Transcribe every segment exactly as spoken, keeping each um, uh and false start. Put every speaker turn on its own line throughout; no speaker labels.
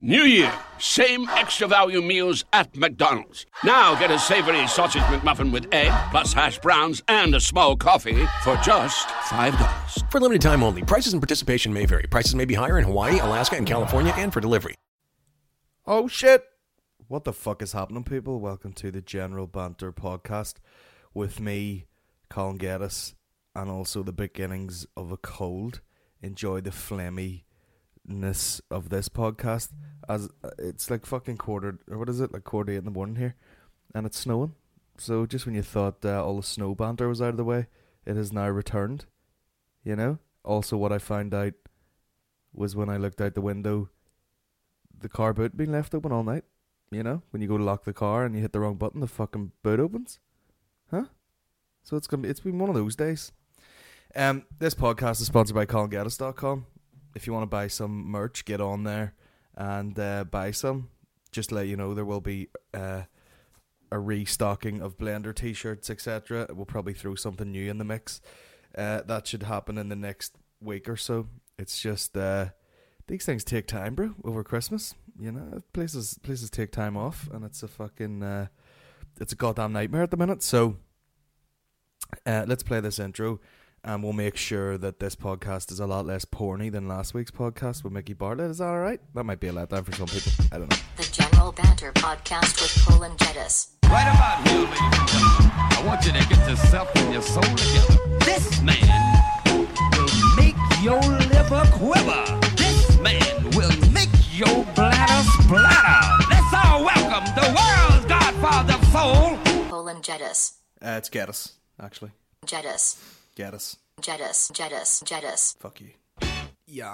New Year, same extra value meals at McDonald's. Now get a savory sausage McMuffin with egg, plus hash browns and a small coffee for just five dollars.
For limited time only. Prices and participation may vary. Prices may be higher in Hawaii, Alaska, and California, and for delivery.
Oh shit! What the fuck is happening, people? Welcome to the General Banter Podcast with me, Colin Geddes, and also the beginnings of a cold. Enjoy the phlegminess of this podcast. As it's like fucking quarter, or what is it, like quarter eight in the morning here, and it's snowing. So just when you thought uh, all the snow banter was out of the way, it has now returned. You know. Also, what I found out was when I looked out the window, the car boot had been left open all night. You know, when you go to lock the car and you hit the wrong button, the fucking boot opens. Huh? So it's gonna be, it's been one of those days. Um, this podcast is sponsored by Colin Geddes dot com. If you want to buy some merch, get on there and uh, buy some. Just to let you know, there will be uh, a restocking of Blender t-shirts, et cetera. We'll probably throw something new in the mix. Uh, that should happen in the next week or so. It's just uh, these things take time, bro. Over Christmas, you know, places places take time off, and it's a fucking uh, it's a goddamn nightmare at the minute. So uh, let's play this intro. And we'll make sure that this podcast is a lot less porny than last week's podcast with Mickey Bartlett. Is that alright? That might be a letdown for some people. I don't know.
The General Banter Podcast with Colin Geddes.
Right about here, ladies and gentlemen, I want you to get yourself and your soul together. This man will make your liver quiver. This man will make your bladder splatter. Let's all welcome the world's godfather of soul,
Colin Geddes.
Uh, it's Geddes, actually.
Geddes.
Geddes.
Geddes. Geddes. Geddes.
Fuck you. Yes.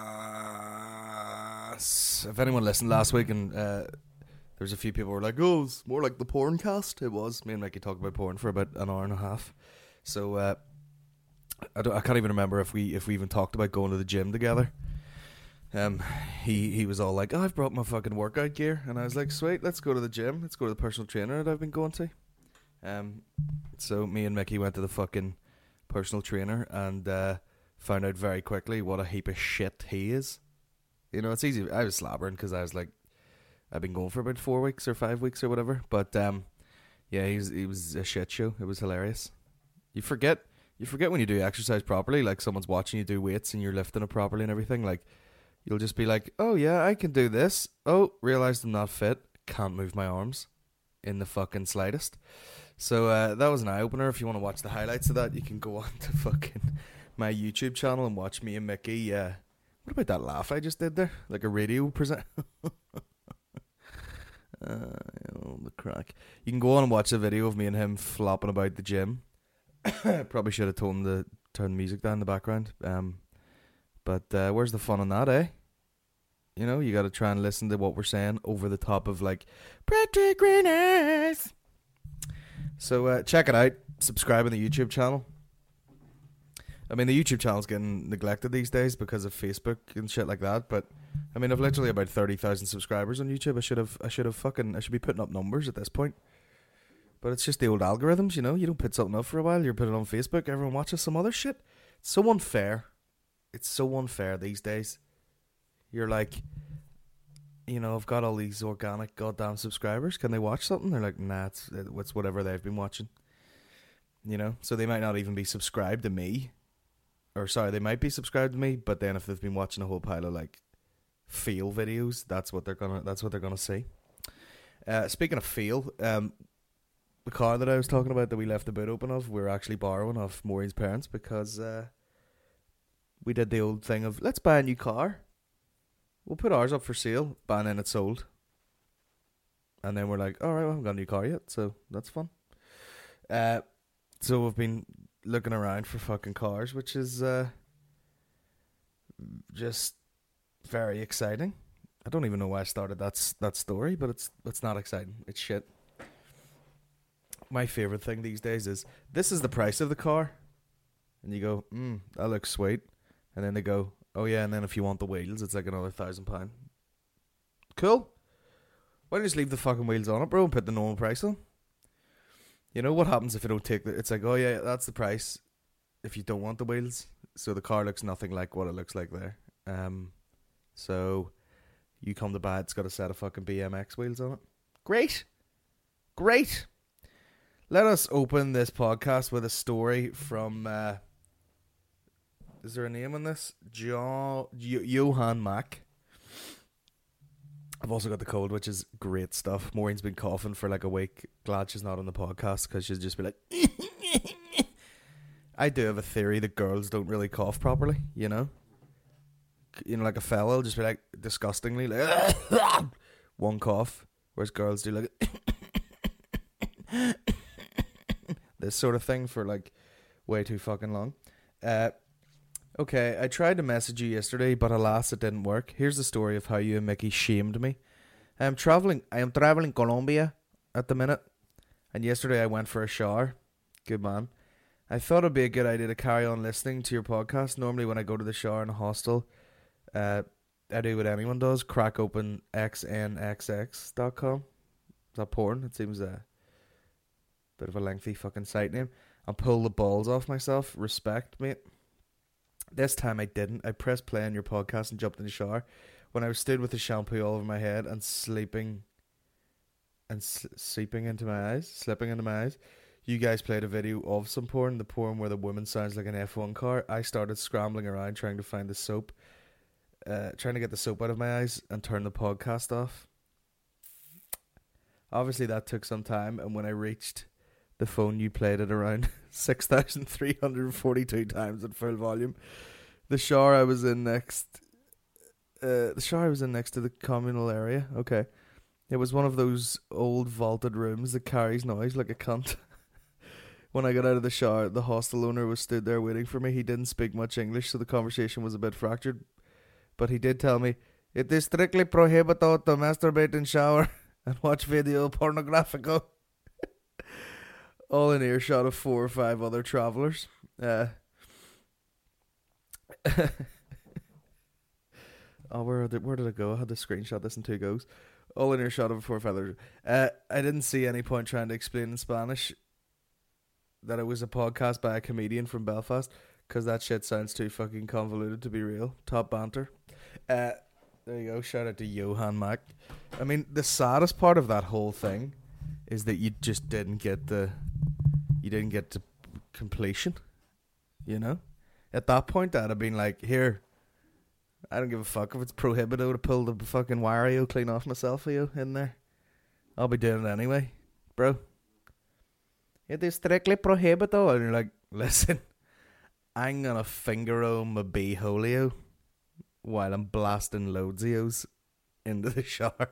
If anyone listened last week and uh, there's a few people who were like, oh, it's more like the porn cast. It was. Me and Mickey talked about porn for about an hour and a half. So uh, I, don't, I can't even remember if we if we even talked about going to the gym together. Um, he, he was all like, oh, I've brought my fucking workout gear. And I was like, sweet, let's go to the gym. Let's go to the personal trainer that I've been going to. Um, so me and Mickey went to the fucking personal trainer and uh, found out very quickly what a heap of shit he is. You know, it's easy. I was slabbering because I was like, I've been going for about four weeks or five weeks or whatever. But um, yeah, he was, he was a shit show. It was hilarious. You forget, you forget when you do exercise properly, like someone's watching you do weights and you're lifting it properly and everything. Like you'll just be like, oh yeah, I can do this. Oh, realized I'm not fit. Can't move my arms in the fucking slightest. So uh, that was an eye-opener. If you want to watch the highlights of that, you can go on to fucking my YouTube channel and watch me and Mickey. Uh, what about that laugh I just did there? Like a radio present. uh, oh, the crack. You can go on and watch a video of me and him flopping about the gym. Probably should have told him to turn the music down in the background. Um, but uh, where's the fun in that, eh? You know, you got to try and listen to what we're saying over the top of like, pretty green eyes. So uh, check it out. Subscribe on the YouTube channel. I mean, the YouTube channel's getting neglected these days because of Facebook and shit like that. But I mean, I've literally about thirty thousand subscribers on YouTube. I should have, I should have fucking, I should be putting up numbers at this point. But it's just the old algorithms, you know. You don't put something up for a while, you're putting it on Facebook. Everyone watches some other shit. It's so unfair. It's so unfair these days. You're like, you know, I've got all these organic goddamn subscribers. Can they watch something? They're like, nah, it's, it's whatever they've been watching. You know, so they might not even be subscribed to me. Or sorry, they might be subscribed to me, but then if they've been watching a whole pile of like feel videos, that's what they're gonna that's what they're gonna see. Uh, speaking of feel, um, the car that I was talking about that we left the boot open of, we're actually borrowing off Maureen's parents because uh, we did the old thing of let's buy a new car. We'll put ours up for sale, and then it's sold. And then we're like, all right, well, I haven't got a new car yet, so that's fun. Uh, so we've been looking around for fucking cars, which is uh, just very exciting. I don't even know why I started that that story, but it's it's not exciting. It's shit. My favorite thing these days is this is the price of the car, and you go, hmm, that looks sweet, and then they go, oh yeah, and then if you want the wheels, it's like another thousand pound. Cool. Why don't you just leave the fucking wheels on it, bro, and put the normal price on? You know what happens if you don't take the? It's like, oh yeah, that's the price. If you don't want the wheels, so the car looks nothing like what it looks like there. Um, so You come to buy it, it's got a set of fucking B M X wheels on it. Great. Great. Let us open this podcast with a story from, uh, is there a name on this? Jo- jo- Johan Mack. I've also got the cold, which is great stuff. Maureen's been coughing for like a week. Glad she's not on the podcast because she'll just be like... I do have a theory that girls don't really cough properly, you know? You know, like a fella will just be like, disgustingly, like... one cough. Whereas girls do like... this sort of thing for like way too fucking long. Uh, okay, I tried to message you yesterday, but alas, it didn't work. Here's the story of how you and Mickey shamed me. I am traveling. I am traveling Colombia at the minute, and yesterday I went for a shower. Good man. I thought it'd be a good idea to carry on listening to your podcast. Normally, when I go to the shower in a hostel, uh, I do what anyone does: crack open x n x x dot com. Is that porn? It seems a bit of a lengthy fucking site name. And pull the balls off myself. Respect, mate. This time I didn't. I pressed play on your podcast and jumped in the shower. When I was stood with the shampoo all over my head and sleeping and s- sleeping into my eyes, slipping into my eyes, you guys played a video of some porn, the porn where the woman sounds like an F one car. I started scrambling around trying to find the soap, uh, trying to get the soap out of my eyes and turn the podcast off. Obviously that took some time, and when I reached the phone, you played it around six thousand three hundred forty-two times at full volume. The shower I was in next... Uh, the shower I was in next to the communal area. Okay. It was one of those old vaulted rooms that carries noise like a cunt. When I got out of the shower, the hostel owner was stood there waiting for me. He didn't speak much English, so the conversation was a bit fractured. But he did tell me, it is strictly prohibited to masturbate in shower and watch video pornographico. All in earshot of four or five other travellers. Uh, oh, where did, where did it go? I had to screenshot this in two goes. All in earshot of four or five others. Uh, I didn't see any point trying to explain in Spanish that it was a podcast by a comedian from Belfast, because that shit sounds too fucking convoluted to be real. Top banter. Uh, there you go. Shout out to Johan Mack. I mean, the saddest part of that whole thing is that you just didn't get the... You didn't get to completion, you know? At that point, I'd have been like, here, I don't give a fuck if it's prohibited to pull the fucking Wario clean off myself for you in there. I'll be doing it anyway, bro. It is strictly prohibited. And you're like, listen, I'm gonna finger roll my beholio while I'm blasting loadzios into the shower.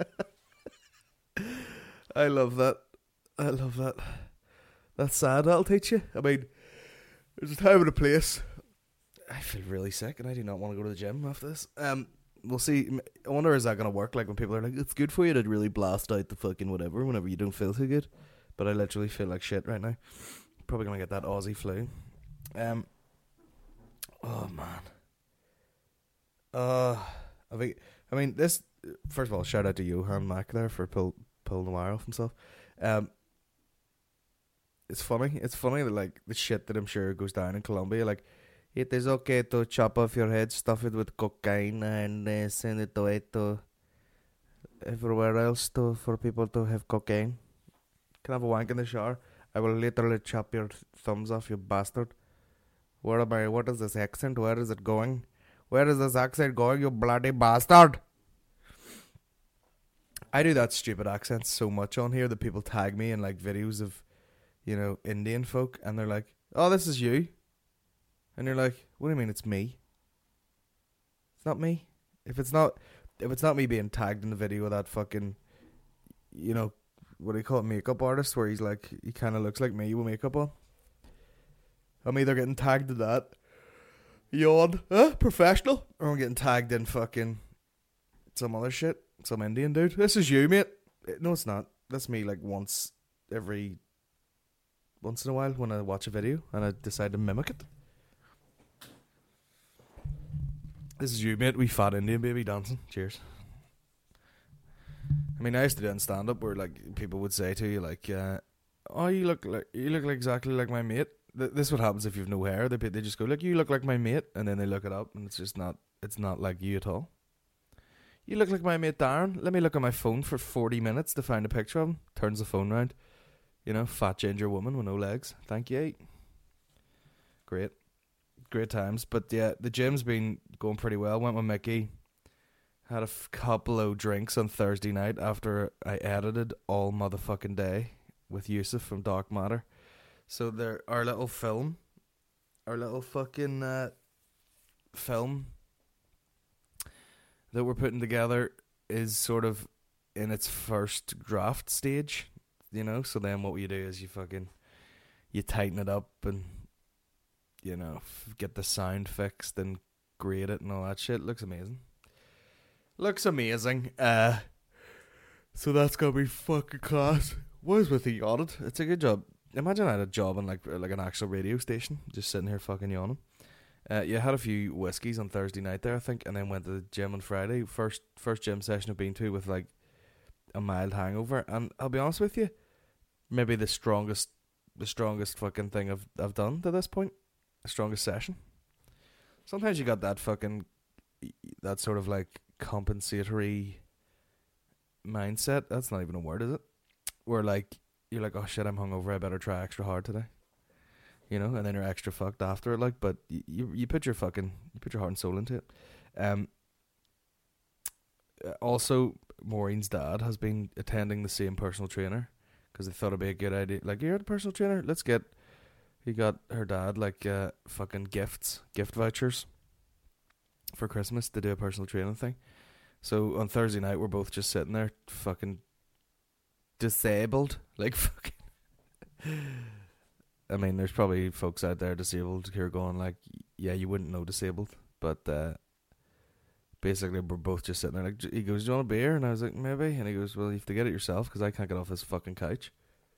I love that. I love that. That's sad, that'll teach you. I mean, there's a time and a place. I feel really sick and I do not want to go to the gym after this. Um, we'll see. I wonder, is that going to work? Like when people are like, it's good for you to really blast out the fucking whatever whenever you don't feel too good. But I literally feel like shit right now. Probably going to get that Aussie flu. Um. Oh, man. Uh, I think, I mean, this, first of all, shout out to Johan Mack there for pull, pulling the wire off and stuff. Um, It's funny. It's funny that, like, the shit that I'm sure goes down in Colombia. Like, it is okay to chop off your head, stuff it with cocaine, and uh, send it away to everywhere else to for people to have cocaine. Can I have a wank in the shower? I will literally chop your th- thumbs off, you bastard. Where am I? What is this accent? Where is it going? Where is this accent going, you bloody bastard? I do that stupid accent so much on here that people tag me in, like, videos of, you know, Indian folk, and they're like, oh, this is you. And you're like, what do you mean it's me? It's not me. If it's not if it's not me being tagged in the video of that fucking, you know, what do you call it, makeup artist, where he's like, he kind of looks like me with makeup on. I'm either getting tagged in that, yawn, huh, professional, or I'm getting tagged in fucking some other shit, some Indian dude. This is you, mate. No, it's not. That's me, like, once every... once in a while when I watch a video and I decide to mimic it. This is you, mate. We fat Indian baby dancing. Cheers. I mean, I used to do it in stand-up where, like, people would say to you, like, uh, oh, you look like you look like exactly like my mate. Th- this is what happens if you've no hair. They they just go, like, you look like my mate, and then they look it up, and it's just not. It's not like you at all. You look like my mate Darren. Let me look at my phone for forty minutes to find a picture of him. Turns the phone round. You know, fat ginger woman with no legs. Thank you. Great. Great times. But yeah, the gym's been going pretty well. Went with Mickey. Had a f- couple of drinks on Thursday night after I edited all motherfucking day with Yusuf from Dark Matter. So there, our little film, our little fucking uh, film that we're putting together is sort of in its first draft stage, you know. So then what you do is you fucking you tighten it up and, you know, f- get the sound fixed and grade it and all that shit. Looks amazing. Looks amazing. Uh, so that's gonna be fucking class. What is with the yawning? It's a good job. Imagine I had a job on like like an actual radio station, just sitting here fucking yawning. Uh, yeah, had a few whiskeys on Thursday night there, I think, and then went to the gym on Friday. First first gym session I've been to with like a mild hangover, and I'll be honest with you, maybe the strongest the strongest fucking thing I've I've done to this point. The strongest session. Sometimes you got that fucking that sort of like compensatory mindset. That's not even a word, is it? Where like you're like, oh shit, I'm hungover, I better try extra hard today. You know, and then you're extra fucked after it, like, but you, you you put your fucking you put your heart and soul into it. Um. Also, Maureen's dad has been attending the same personal trainer because they thought it'd be a good idea. Like, you're the personal trainer, let's get. He got her dad like uh, fucking gifts, gift vouchers for Christmas to do a personal training thing. So on Thursday night, we're both just sitting there, fucking disabled, like fucking. I mean, there's probably folks out there disabled who are going like, yeah, you wouldn't know disabled, but uh, basically we're both just sitting there. Like, he goes, do you want a beer? And I was like, maybe. And he goes, well, you have to get it yourself because I can't get off this fucking couch.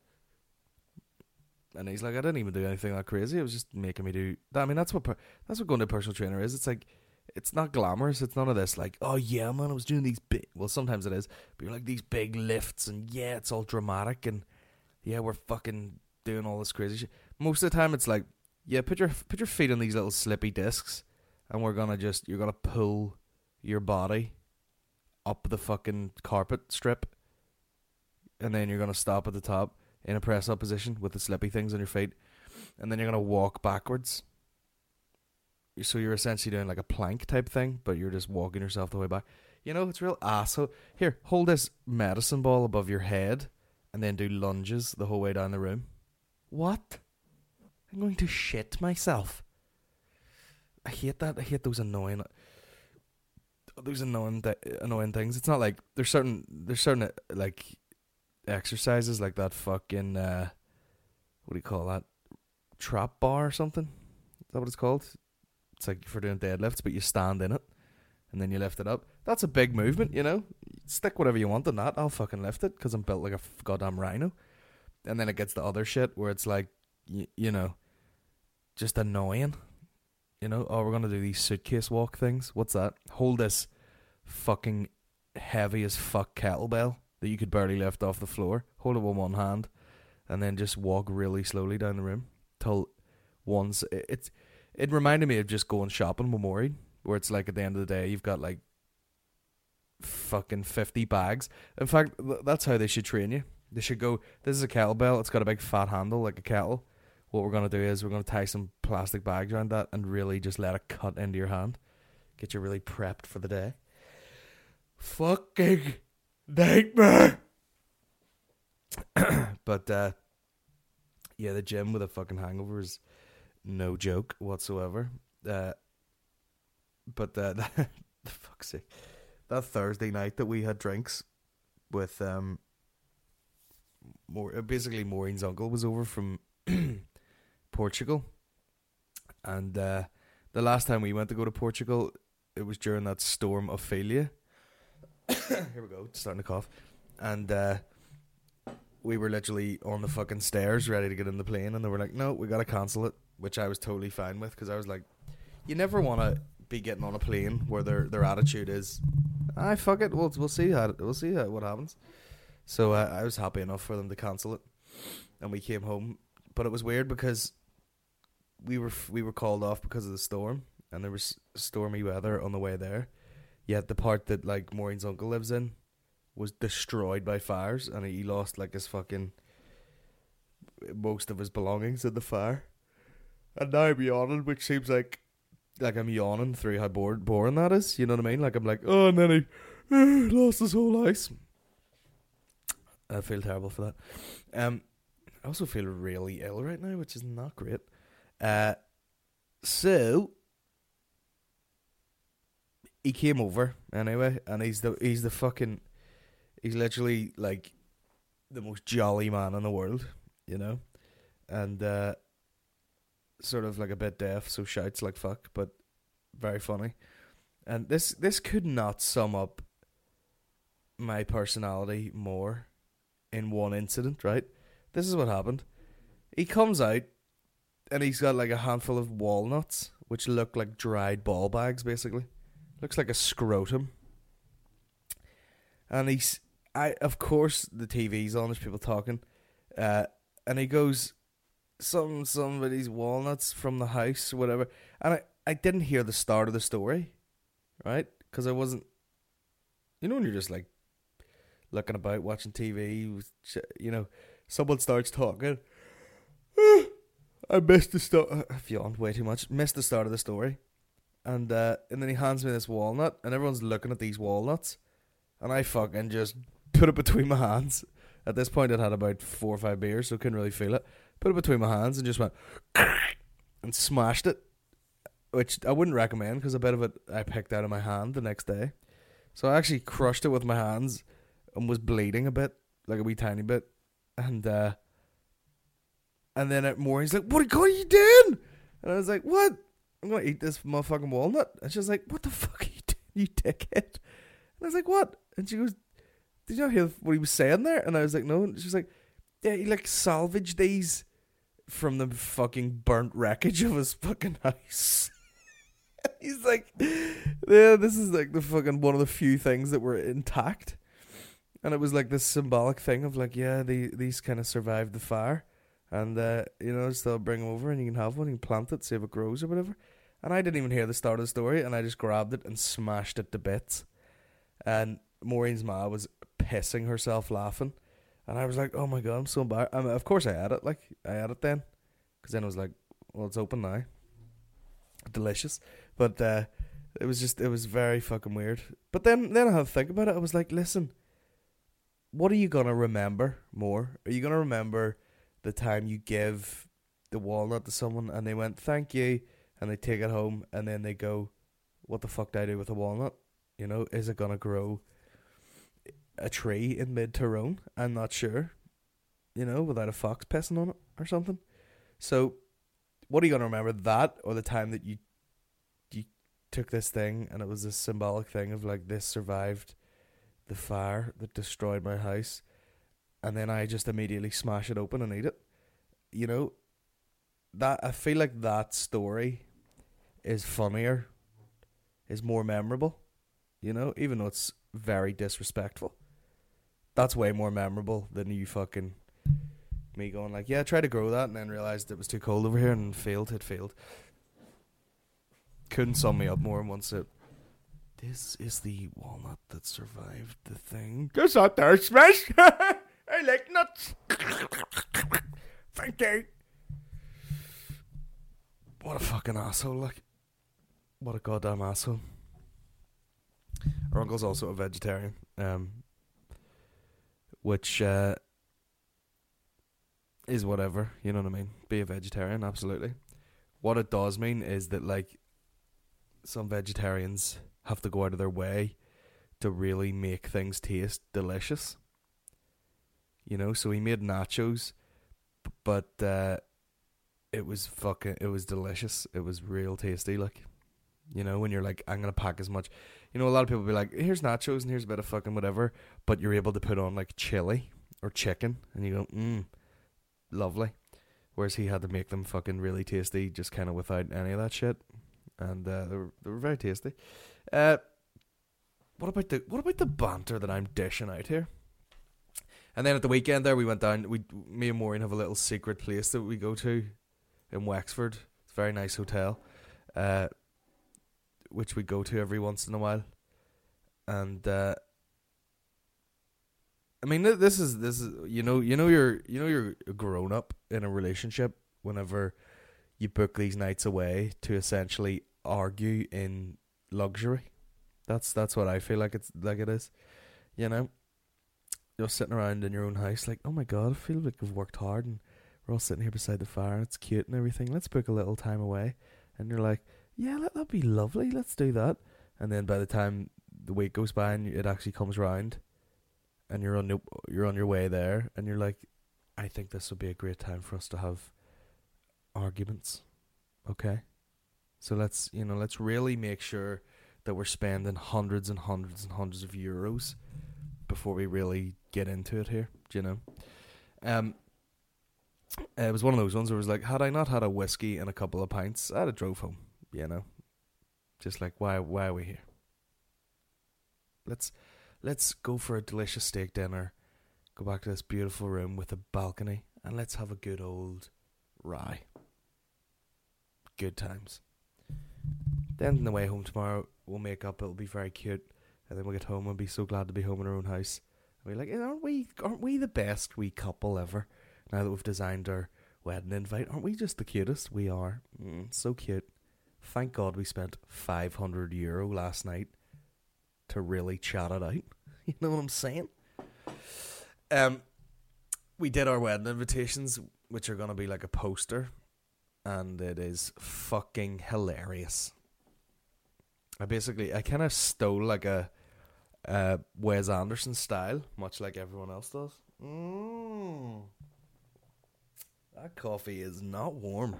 And he's like, I didn't even do anything that crazy. It was just making me do that. I mean, that's what per- that's what going to a personal trainer is. It's like, it's not glamorous. It's none of this like, oh yeah, man, I was doing these big. Well, sometimes it is, but you're like these big lifts, and yeah, it's all dramatic, and yeah, we're fucking doing all this crazy shit. Most of the time, it's like, yeah, put your put your feet on these little slippy discs, and we're gonna just you're gonna pull your body up the fucking carpet strip, and then you're gonna stop at the top in a press up position with the slippy things on your feet, and then you're gonna walk backwards. So you're essentially doing like a plank type thing, but you're just walking yourself the way back. You know, it's real asshole. Here, hold this medicine ball above your head, and then do lunges the whole way down the room. What? I'm going to shit myself. I hate that. I hate those annoying, those annoying, th- annoying things. It's not like there's certain, there's certain like exercises like that fucking uh, what do you call that? Trap bar or something? Is that what it's called? It's like for doing deadlifts, but you stand in it and then you lift it up. That's a big movement, you know. Stick whatever you want in that. I'll fucking lift it because I'm built like a f- goddamn rhino. And then it gets the other shit where it's like, y- you know, just annoying. You know, oh, we're gonna do these suitcase walk things. What's that? Hold this fucking heavy as fuck kettlebell that you could barely lift off the floor. Hold it with one hand, and then just walk really slowly down the room till once it, it's. It reminded me of just going shopping with Maureen, where it's like at the end of the day you've got like fucking fifty bags. In fact, th- that's how they should train you. They should go, this is a kettlebell, it's got a big fat handle like a kettle. What we're going to do is we're going to tie some plastic bags around that and really just let it cut into your hand. Get you really prepped for the day. Fucking nightmare. But uh, yeah, the gym with a fucking hangover is no joke whatsoever. Uh, but uh, that, the fuck's sake, that Thursday night that we had drinks with um, more basically Maureen's uncle was over from Portugal, and uh, the last time we went to go to Portugal, it was during that storm Ophelia. Here we go, starting to cough, and uh, we were literally on the fucking stairs ready to get in the plane, and they were like, "No, we gotta cancel it," which I was totally fine with because I was like, "You never want to be getting on a plane where their their attitude is, ah, fuck it, we'll we'll see how we'll see how, what happens." So uh, I was happy enough for them to cancel it, and we came home. But it was weird because we were we were called off because of the storm, and there was stormy weather on the way there. Yet the part that like Maureen's uncle lives in was destroyed by fires, and he lost like his fucking most of his belongings in the fire. And now I'm yawning, which seems like like I'm yawning through how bored boring that is. You know what I mean? Like I'm like, oh, and then he uh, lost his whole house. I feel terrible for that. Um, I also feel really ill right now, which is not great. Uh, so he came over anyway, and he's the he's the fucking he's literally like the most jolly man in the world, you know, and uh, sort of like a bit deaf, so shouts like fuck, but very funny. And this this could not sum up my personality more in one incident, right? This is what happened. He comes out, and he's got like a handful of walnuts, which look like dried ball bags, basically. Looks like a scrotum. And he's, I of course, the T V's on, there's people talking. Uh, and he goes, some, somebody's walnuts from the house, whatever. And I, I didn't hear the start of the story, right? Because I wasn't, you know when you're just like, looking about, watching T V, you know, someone starts talking. I missed the start. I've yawned way too much. Missed the start of the story, and uh, and then he hands me this walnut, and everyone's looking at these walnuts, and I fucking just put it between my hands. At this point, I'd had about four or five beers, so couldn't really feel it. Put it between my hands and just went and smashed it, which I wouldn't recommend because a bit of it I picked out of my hand the next day. So I actually crushed it with my hands and was bleeding a bit, like a wee tiny bit, and uh, and then at Maureen's like, "What, what are you doing?" And I was like, "What? I'm gonna eat this motherfucking walnut." And she's like, "What the fuck are you doing, you dickhead?" And I was like, "What?" And she goes, "Did you not hear what he was saying there?" And I was like, "No." And she's like, "Yeah, he like salvaged these from the fucking burnt wreckage of his fucking house." He's like, "Yeah, this is like the fucking one of the few things that were intact." And it was like this symbolic thing of like, yeah, the, these kind of survived the fire. And, uh, you know, just they'll bring them over and you can have one, you can plant it, see if it grows or whatever. And I didn't even hear the start of the story, and I just grabbed it and smashed it to bits. And Maureen's ma was pissing herself laughing. And I was like, oh my God, I'm so embarrassed. I mean, of course I had it, like, I had it then. Because then I was like, well, it's open now. Delicious. But uh, it was just, it was very fucking weird. But then, then I had to think about it. I was like, listen, what are you going to remember more? Are you going to remember the time you give the walnut to someone and they went, thank you, and they take it home and then they go, what the fuck did I do with the walnut? You know, is it going to grow a tree in mid-Tyrone? I'm not sure. You know, without a fox pissing on it or something. So, what are you going to remember, that or the time that you you took this thing and it was this symbolic thing of like, this survived the fire that destroyed my house, and then I just immediately smash it open and eat it? You know, that I feel like that story is funnier, is more memorable, you know, even though it's very disrespectful. That's way more memorable than you fucking me going like, yeah, try to grow that, and then realised it was too cold over here and failed, it failed. Couldn't sum me up more once it. This is the walnut that survived the thing. Guess out there, Smash. I like nuts. Thank you. What a fucking asshole, like. What a goddamn asshole. Our uncle's also a vegetarian, um, which uh, is whatever, you know what I mean? Be a vegetarian, absolutely. What it does mean is that, like, some vegetarians have to go out of their way to really make things taste delicious. You know, so he made nachos, but uh, it was fucking, it was delicious. It was real tasty, like, you know, when you're like, I'm going to pack as much. You know, a lot of people be like, here's nachos and here's a bit of fucking whatever, but you're able to put on like chili or chicken and you go, mmm, lovely. Whereas he had to make them fucking really tasty, just kind of without any of that shit. And uh, they were they were very tasty. Uh, what about the what about the banter that I'm dishing out here? And then at the weekend there, we went down. We me and Maureen have a little secret place that we go to in Wexford. It's a very nice hotel, uh, which we go to every once in a while. and uh, I mean, th- this is this is you know you know you're you know you're a grown up in a relationship whenever you book these nights away to essentially argue in luxury. That's that's what I feel like it's like it is. You know, you're sitting around in your own house, like, oh my god, I feel like we've worked hard, and we're all sitting here beside the fire, and it's cute and everything. Let's book a little time away, and you're like, yeah, let that be lovely. Let's do that. And then by the time the week goes by and it actually comes round, and you're on your, you're on your way there, and you're like, I think this would be a great time for us to have arguments. Okay, so let's you know let's really make sure that we're spending hundreds and hundreds and hundreds of euros before we really get into it here. Do you know? Um, it was one of those ones where it was like, had I not had a whiskey and a couple of pints, I'd have drove home. You know, just like why why are we here? Let's let's go for a delicious steak dinner, go back to this beautiful room with a balcony, and let's have a good old rye. Good times. Then on the way home tomorrow, we'll make up. It'll be very cute, and then we'll get home and be so glad to be home in our own house. And we're like, aren't we? Aren't we the best wee couple ever? Now that we've designed our wedding invite, aren't we just the cutest? We are. Mm, so cute. Thank God we spent five hundred euro last night to really chat it out. You know what I'm saying? Um, we did our wedding invitations, which are gonna be like a poster, and it is fucking hilarious. I basically, I kind of stole like a uh, Wes Anderson style, much like everyone else does. Mmm. That coffee is not warm,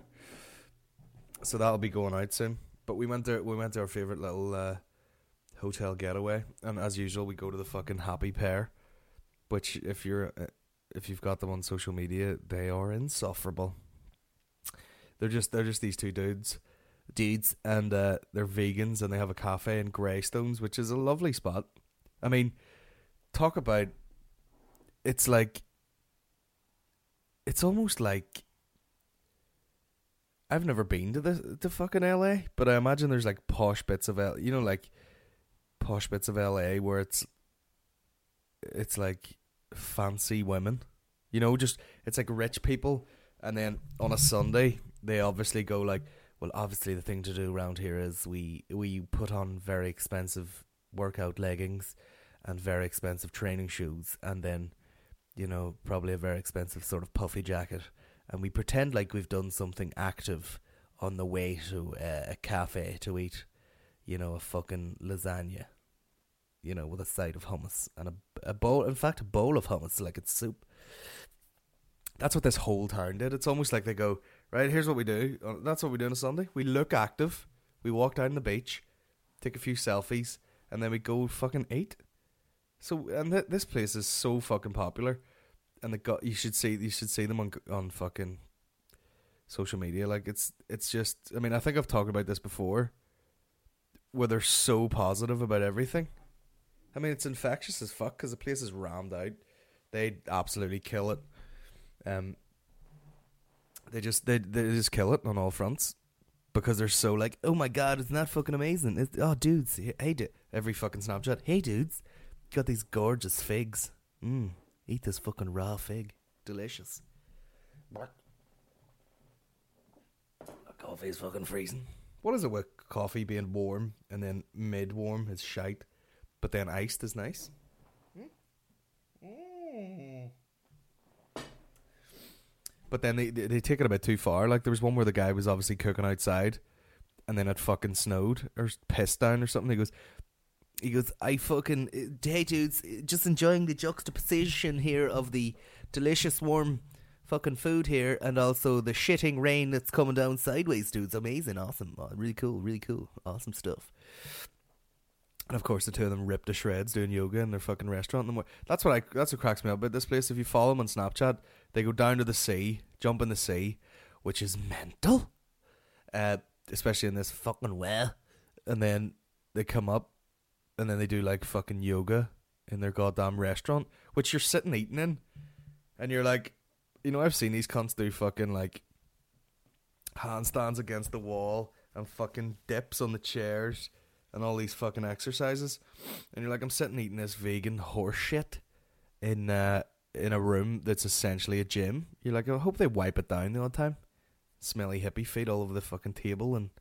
so that'll be going out soon. But we went there. We went to our favorite little uh, hotel getaway, and as usual, we go to the fucking Happy Pear, which if you're uh, if you've got them on social media, they are insufferable. They're just they're just these two dudes, dudes, and uh, they're vegans, and they have a cafe in Greystones, which is a lovely spot. I mean, talk about, it's like, it's almost like, I've never been to the to fucking L A, but I imagine there's like posh bits of L, you know, like posh bits of L A where it's, it's like fancy women, you know, just it's like rich people, and then on a Sunday they obviously go like, well, obviously the thing to do around here is we we put on very expensive workout leggings and very expensive training shoes, and then, you know, probably a very expensive sort of puffy jacket, and we pretend like we've done something active on the way to uh, a cafe to eat, you know, a fucking lasagna, you know, with a side of hummus and a, a bowl, in fact a bowl of hummus like it's soup. That's what this whole town did. It's almost like they go, right, here's what we do. That's what we do on a Sunday. We look active. We walk down the beach, take a few selfies, and then we go fucking eat. So, and th- this place is so fucking popular, and the go- you should see you should see them on on fucking social media. Like it's it's just. I mean, I think I've talked about this before, where they're so positive about everything. I mean, it's infectious as fuck because the place is rammed out. They absolutely kill it. Um, they just they they just kill it on all fronts because they're so like, oh my god, isn't that fucking amazing? It's, oh dudes, hey dude, every fucking Snapchat, hey dudes, got these gorgeous figs. Mmm, eat this fucking raw fig, delicious. What? Coffee is fucking freezing. What is it with coffee being warm and then mid warm is shite, but then iced is nice? Mm. But then they they take it a bit too far. Like there was one where the guy was obviously cooking outside, and then it fucking snowed or pissed down or something. He goes, he goes, I fucking hey dudes, just enjoying the juxtaposition here of the delicious warm fucking food here, and also the shitting rain that's coming down sideways, dudes. Amazing, awesome, oh, really cool, really cool, awesome stuff. And of course, the two of them ripped to shreds doing yoga in their fucking restaurant. And that's what I. That's what cracks me up about this place. If you follow them on Snapchat, they go down to the sea, jump in the sea, which is mental, uh, especially in this fucking well. And then they come up, and then they do like fucking yoga in their goddamn restaurant, which you're sitting eating in, and you're like, you know, I've seen these cunts do fucking like handstands against the wall and fucking dips on the chairs. and all these fucking exercises, and you're like, I'm sitting eating this vegan horse shit in uh, in a room that's essentially a gym. You're like, I hope they wipe it down the odd time. Smelly hippie feet all over the fucking table, and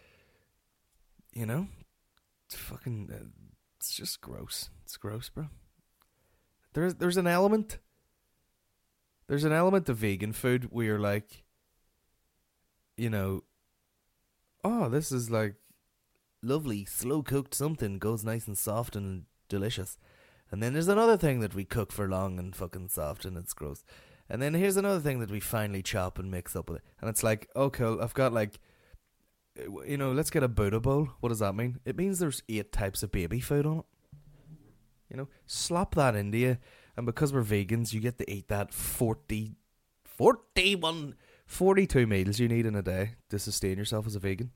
you know, it's fucking, uh, it's just gross. It's gross, bro. There's there's an element. There's an element of vegan food where you're like, you know, oh, this is like lovely, slow cooked something, goes nice and soft and delicious. And then there's another thing that we cook for long and fucking soft and it's gross. And then here's another thing that we finally chop and mix up with it. And it's like, oh cool, I've got like, you know, let's get a Buddha bowl. What does that mean? It means there's eight types of baby food on it. You know, slap that into you. And because we're vegans, you get to eat that forty, forty-one, forty-two meals you need in a day to sustain yourself as a vegan.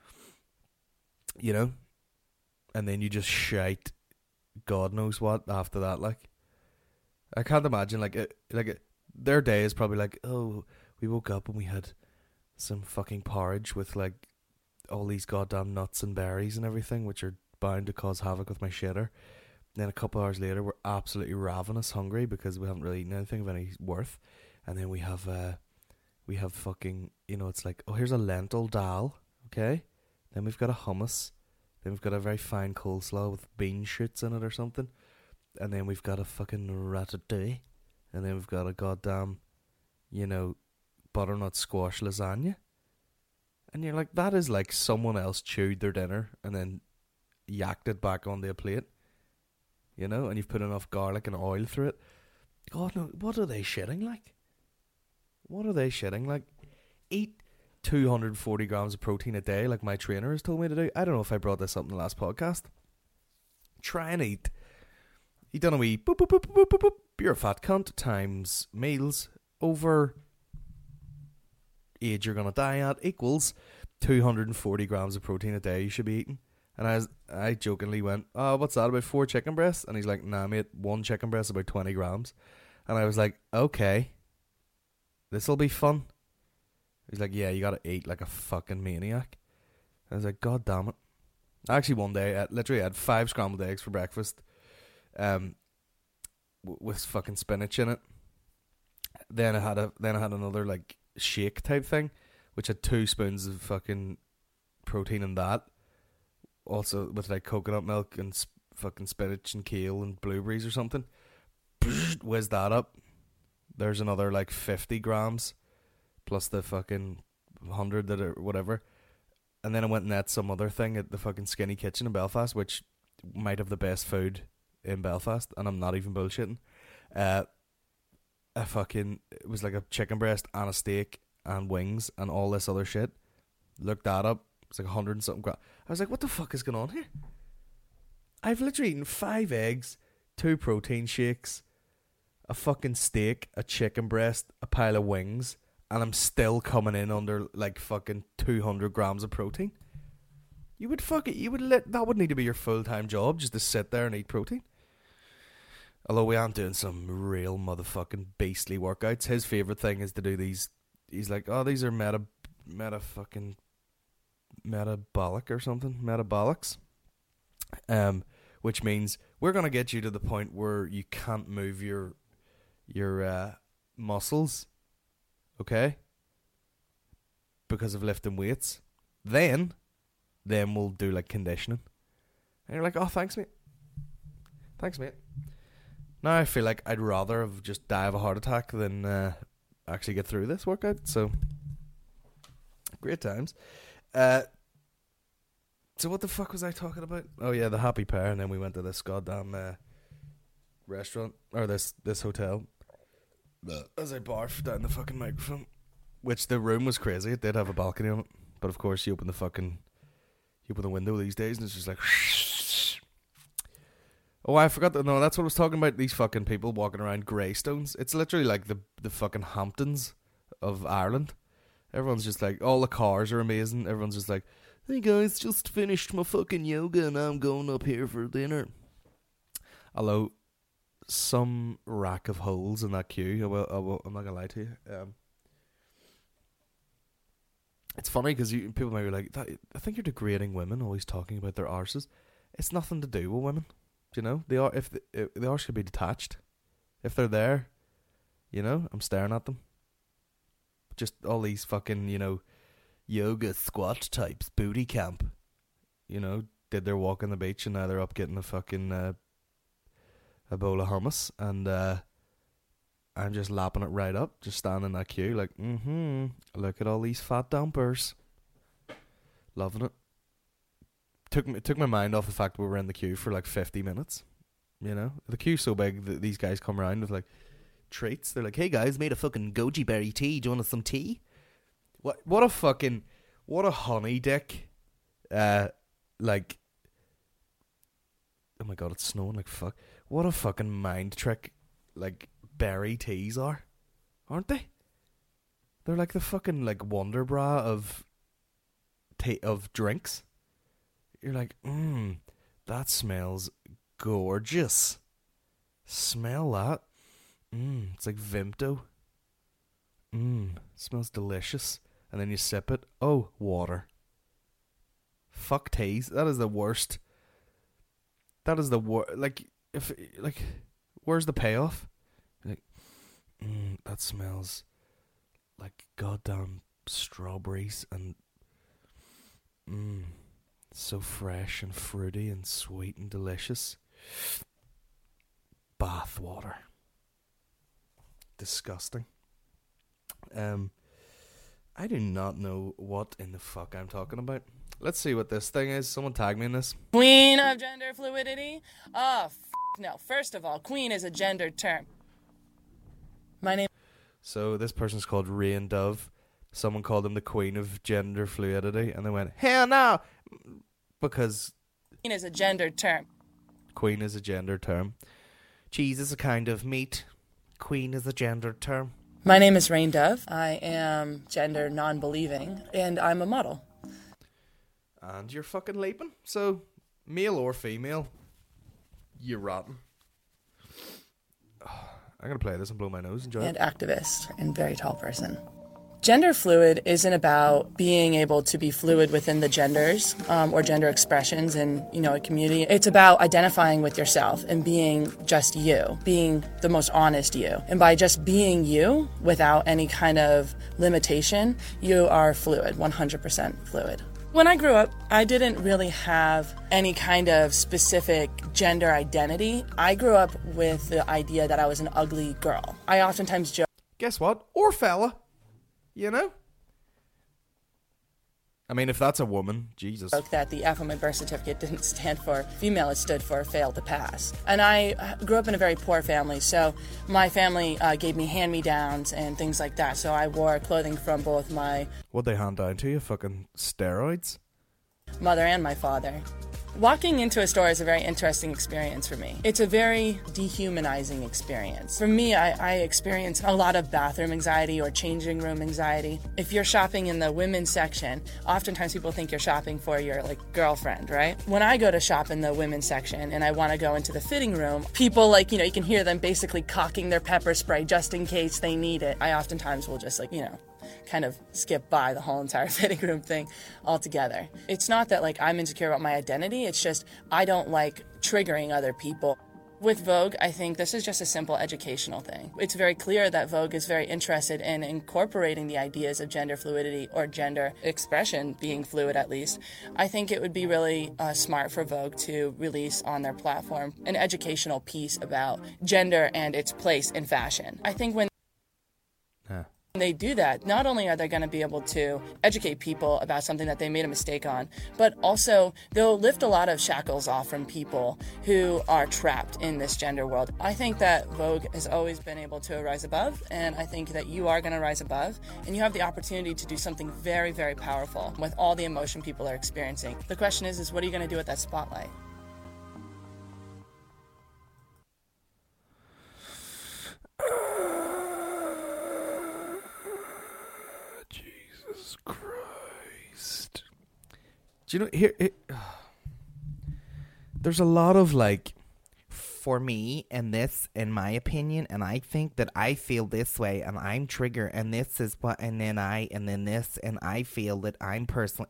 You know? And then you just shite God knows what after that, like. I can't imagine, like, it, like it, their day is probably like, oh, we woke up and we had some fucking porridge with, like, all these goddamn nuts and berries and everything, which are bound to cause havoc with my shitter. Then a couple hours later, we're absolutely ravenous hungry because we haven't really eaten anything of any worth. And then we have, uh, we have fucking, you know, it's like, oh, here's a lentil dal, okay? Then we've got a hummus. Then we've got a very fine coleslaw with bean shoots in it or something. And then we've got a fucking ratatouille. And then we've got a goddamn, you know, butternut squash lasagna. And you're like, that is like someone else chewed their dinner and then yacked it back onto a plate. You know, and you've put enough garlic and oil through it. God, no, what are they shitting like? What are they shitting like? Eat two hundred forty grams of protein a day like my trainer has told me to do. I don't know if I brought this up in the last podcast. Try and eat. You done a wee boop, boop, boop, boop, boop, boop. You're a fat cunt times meals over age you're going to die at equals two hundred forty grams of protein a day you should be eating. And I was, I jokingly went, oh, what's that, about four chicken breasts? And he's like, nah, mate, one chicken breast is about twenty grams. And I was like, okay, this'll be fun. He's like, yeah, you gotta eat like a fucking maniac. I was like, god damn it. Actually, one day, I literally had five scrambled eggs for breakfast, um, w- with fucking spinach in it. Then I had a, then I had another like shake type thing, which had two spoons of fucking protein in that. Also with like coconut milk and sp- fucking spinach and kale and blueberries or something. Whiz that up. There's another like fifty grams plus the fucking one hundred that are whatever. And then I went and ate some other thing at the fucking Skinny Kitchen in Belfast, which might have the best food in Belfast, and I'm not even bullshitting. Uh, a fucking, it was like a chicken breast and a steak and wings and all this other shit. Looked that up. It's like a hundred and something grams. I was like, what the fuck is going on here? I've literally eaten five eggs, two protein shakes, a fucking steak, a chicken breast, a pile of wings, and I'm still coming in under like fucking two hundred grams of protein. You would fuck it. You would let that would need to be your full time job, just to sit there and eat protein. Although we aren't doing some real motherfucking beastly workouts. His favorite thing is to do these. He's like, oh, these are meta, meta fucking. metabolic or something, metabolics, um, which means we're gonna get you to the point where you can't move your your uh, muscles, okay, because of lifting weights. Then, then we'll do like conditioning, and you're like, oh, thanks, mate, thanks, mate. Now I feel like I'd rather have just die of a heart attack than uh, actually get through this workout. So, great times. Uh, so what the fuck was I talking about? Oh yeah, the happy pair, and then we went to this goddamn uh, restaurant, or this this hotel. As I barfed down the fucking microphone, which the room was crazy. It did have a balcony on it, but of course you open the fucking, you open the window these days, and it's just like. Oh, I forgot that. No, that's what I was talking about. These fucking people walking around Greystones. It's literally like the the fucking Hamptons of Ireland. Everyone's just like, all the cars are amazing. Everyone's just like, hey guys, just finished my fucking yoga and I'm going up here for dinner. Although, some rack of holes in that queue, I will, I will, I'm not going to lie to you. Um, It's funny because people might be like, that, I think you're degrading women, always talking about their arses. It's nothing to do with women. Do you know? They are, if the, if the arse should be detached. If they're there, you know, I'm staring at them. Just all these fucking, you know, yoga squat types, booty camp. You know, did their walk on the beach and now they're up getting a fucking uh, a bowl of hummus. And uh, I'm just lapping it right up, just standing in that queue like, mm-hmm, look at all these fat dumpers. Loving it. Took me, took my mind off the fact that we were in the queue for like fifty minutes. You know, the queue's so big that these guys come around with like treats. They're like, hey guys, made a fucking goji berry tea. Do you want some tea? What What a fucking, what a honey dick. Uh, like, oh my god, it's snowing like fuck. What a fucking mind trick, like, berry teas are, aren't they? They're like the fucking, like, Wonder Bra of, tea, of drinks. You're like, mmm, that smells gorgeous. Smell that. Mmm, it's like Vimto. Mmm, smells delicious. And then you sip it. Oh, water. Fuck teas. That is the worst. That is the worst. Like, if, like, where's the payoff? Like, mmm, that smells like goddamn strawberries and mmm, so fresh and fruity and sweet and delicious. Bath water. Disgusting. Um, I do not know what in the fuck I'm talking about. Let's see what this thing is. Someone tag me in this.
Queen of gender fluidity? Oh, f- no. First of all, queen is a gendered term. My name...
So this person's called Rain Dove. Someone called him the queen of gender fluidity. And they went, hell no! Because...
Queen is a gendered term.
Queen is a gendered term. Cheese is a kind of meat. Queen is a gendered term.
My name is Rain Dove. I am gender non-believing. And I'm a model.
And you're fucking leaping. So, male or female, you're rotten. Oh, I'm going to play this and blow my nose. Enjoy
And
it.
activist and very tall person. Gender fluid isn't about being able to be fluid within the genders um, or gender expressions in, you know, a community. It's about identifying with yourself and being just you, being the most honest you. And by just being you without any kind of limitation, you are fluid, one hundred percent fluid. When I grew up, I didn't really have any kind of specific gender identity. I grew up with the idea that I was an ugly girl. I oftentimes joke.
Guess what? Or fella. You know? I mean, if that's a woman, Jesus.
That the F on my birth certificate didn't stand for female, it stood for failed to pass. And I grew up in a very poor family, so my family uh, gave me hand-me-downs and things like that. So I wore clothing from both my...
What'd they hand down to you? Fucking steroids?
Mother and my father. Walking into a store is a very interesting experience for me. It's a very dehumanizing experience. For me, I, I experience a lot of bathroom anxiety or changing room anxiety. If you're shopping in the women's section, oftentimes people think you're shopping for your like girlfriend, right? When I go to shop in the women's section and I want to go into the fitting room, people like, you know, you can hear them basically cocking their pepper spray just in case they need it. I oftentimes will just like, you know, kind of skip by the whole entire fitting room thing altogether. It's not that like I'm insecure about my identity, it's just I don't like triggering other people. With Vogue, I think this is just a simple educational thing. It's very clear that Vogue is very interested in incorporating the ideas of gender fluidity or gender expression, being fluid at least. I think it would be really uh, smart for Vogue to release on their platform an educational piece about gender and its place in fashion. I think when
Huh.
When they do that, not only are they going to be able to educate people about something that they made a mistake on, but also they'll lift a lot of shackles off from people who are trapped in this gender world. I think that Vogue has always been able to rise above, and I think that you are going to rise above, and you have the opportunity to do something very, very powerful with all the emotion people are experiencing. The question is, is what are you going to do with that spotlight?
Christ. Do you know here it, there's a lot of like
for me, and this, in my opinion, and I think that I feel this way, and I'm trigger, and this is what, and then I, and then this, and I feel that I'm personally.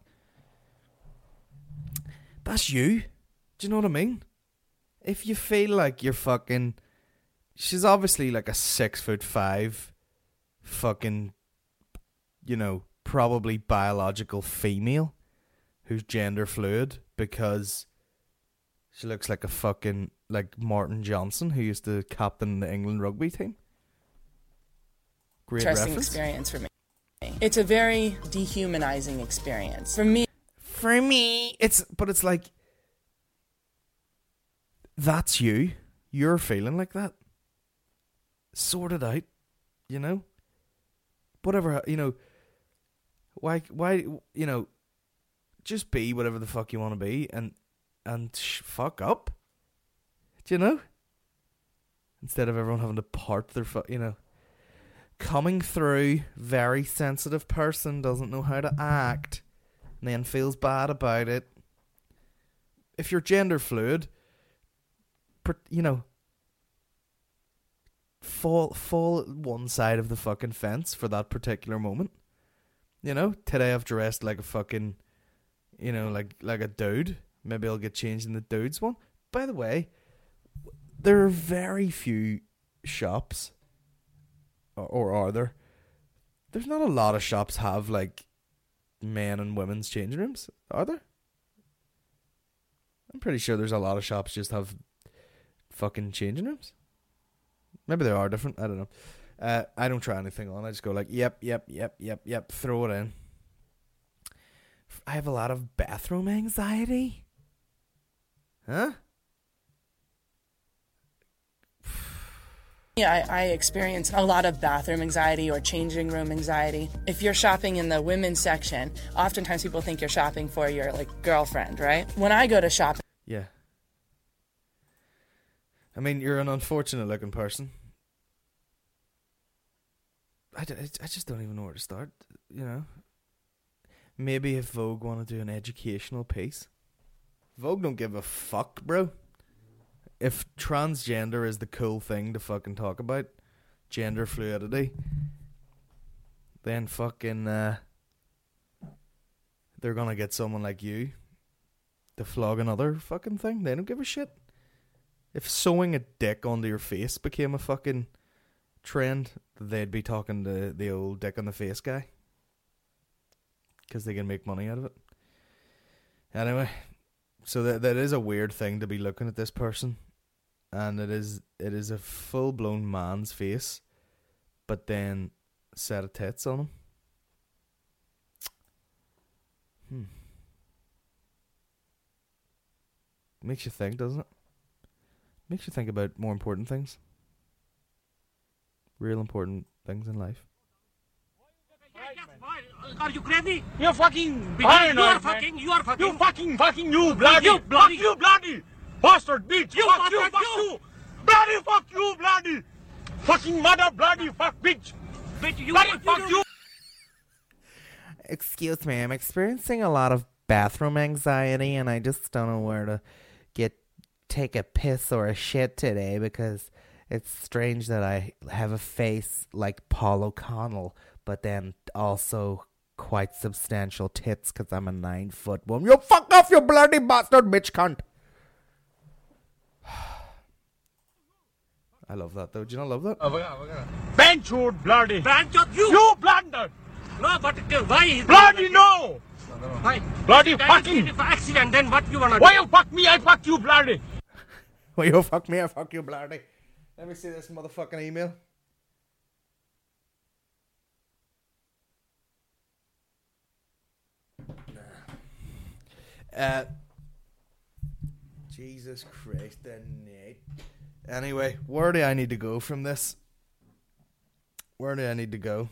That's you. Do you know what I mean? If you feel like you're fucking... She's obviously like a six foot five fucking, you know, probably biological female who's gender fluid because she looks like a fucking, like Martin Johnson, who used to captain the England rugby team. Great
Interesting
reference.
experience for me. It's a very dehumanizing experience. For me,
For me, it's, but it's like, that's you. You're feeling like that. Sort it out, you know? Whatever, you know, why, why, you know, just be whatever the fuck you want to be and, and sh- fuck up. Do you know? Instead of everyone having to part their, fu- you know. Coming through, very sensitive person, doesn't know how to act, and then feels bad about it. If you're gender fluid, per, you know, fall fall one side of the fucking fence for that particular moment. You know, today I've dressed like a fucking, you know, like like a dude. Maybe I'll get changed in the dudes one. By the way, there are very few shops, or, or are there? There's not a lot of shops have like men and women's changing rooms, are there? I'm pretty sure there's a lot of shops just have fucking changing rooms. Maybe they are different. I don't know. Uh, I don't try anything on. I just go like, yep, yep, yep, yep, yep. Throw it in. I have a lot of bathroom anxiety. Huh?
Yeah, I, I experience a lot of bathroom anxiety or changing room anxiety. If you're shopping in the women's section, oftentimes people think you're shopping for your like girlfriend, right? When I go to shop,
Yeah. I mean, you're an unfortunate looking person. I, d- I just don't even know where to start, you know. Maybe if Vogue want to do an educational piece. Vogue don't give a fuck, bro. If transgender is the cool thing to fucking talk about, gender fluidity, then fucking uh, they're gonna get someone like you to flog another fucking thing. They don't give a shit. If sewing a dick onto your face became a fucking trend, they'd be talking to the old dick on the face guy. Because they can make money out of it. Anyway, so that that is a weird thing to be looking at this person. And it is it is a full-blown man's face, but then a set of tits on him. Hmm. Makes you think, doesn't it? Makes you think about more important things. Real important things in life.
Are you crazy? You're fucking behind. You are fucking. You are fucking. You fucking fucking you bloody. You bloody. You bloody bastard bitch. You fuck you. Fuck you. Bloody fuck you bloody. Fucking mother bloody fuck bitch. Bitch you. Bloody fuck you.
Excuse me, I'm experiencing a lot of bathroom anxiety, and I just don't know where to get take a piss or a shit today because it's strange that I have a face like Paul O'Connell, but then also quite substantial tits because I'm a nine foot woman. You fuck off, you bloody bastard bitch cunt.
I love that though. Do you not love that?
Benchwood bloody. Benchwood you. You blunder. No, but why? Bloody no. Why? Bloody fucking. If accident, then what you wanna do? Why you fuck me? I fuck you bloody.
Well, you fuck me, I fuck you, bloody. Let me see this motherfucking email. Uh, Jesus Christ, then. Anyway, where do I need to go from this? Where do I need to go?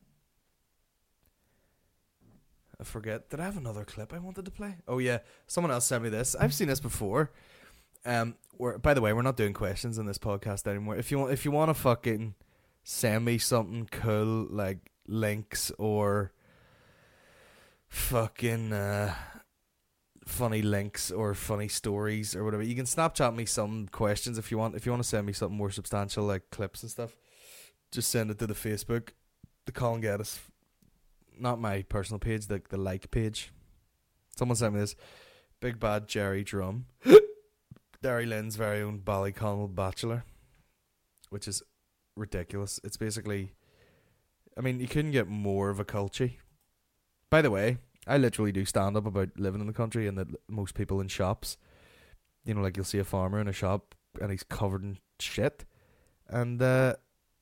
I forget. Did I have another clip I wanted to play? Oh yeah, someone else sent me this. I've seen this before. Um, we're, by the way, we're not doing questions in this podcast anymore. If you want, if you want to fucking send me something cool like links or fucking uh, funny links or funny stories or whatever. You can Snapchat me some questions if you want. If you want to send me something more substantial, like clips and stuff, just send it to the Facebook, the Colin Geddes, not my personal page, the the like page. Someone sent me this. Big Bad Jerry Drum, Derry Lynn's very own Ballyconnell Bachelor, which is ridiculous. It's basically, I mean, you couldn't get more of a culture. By the way, I literally do stand up about living in the country and that most people in shops, you know, like you'll see a farmer in a shop and he's covered in shit. And uh,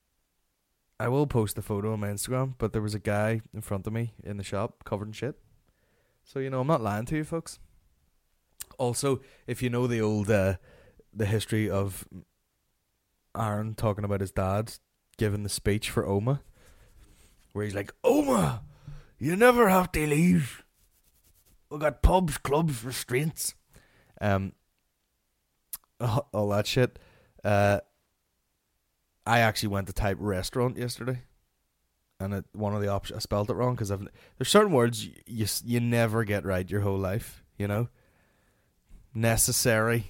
I will post a photo on my Instagram, but there was a guy in front of me in the shop covered in shit. So, you know, I'm not lying to you folks. Also, if you know the old, uh, the history of Aaron talking about his dad giving the speech for Oma, where he's like, Oma, you never have to leave. We got pubs, clubs, restraints. Um, all that shit. Uh, I actually went to type restaurant yesterday, and it, one of the options I spelled it wrong because I've there's certain words you, you you never get right your whole life. You know, necessary.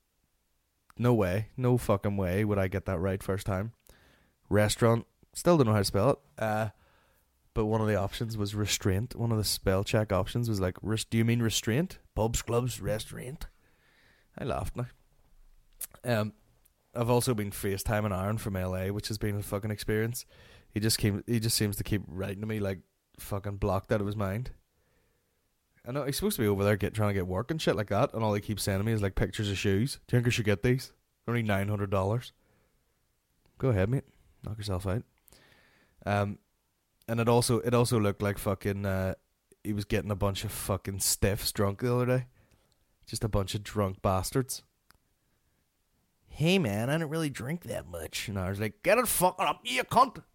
No way, no fucking way would I get that right first time. Restaurant, still don't know how to spell it. Uh, but one of the options was restraint. One of the spell check options was like, do you mean restraint? Pubs, clubs, restaurant. I laughed now. Um, I've also been FaceTiming Aaron from L A, which has been a fucking experience. He just came. He just seems to keep writing to me like fucking blocked out of his mind. I know he's supposed to be over there get trying to get work and shit like that, and all he keeps sending me is like pictures of shoes. Do you think I should get these? They're only nine hundred dollars. Go ahead, mate. Knock yourself out. Um, and it also it also looked like fucking. Uh, he was getting a bunch of fucking stiffs drunk the other day. Just a bunch of drunk bastards. Hey man, I don't really drink that much. And I was like, get it fucking up, you cunt.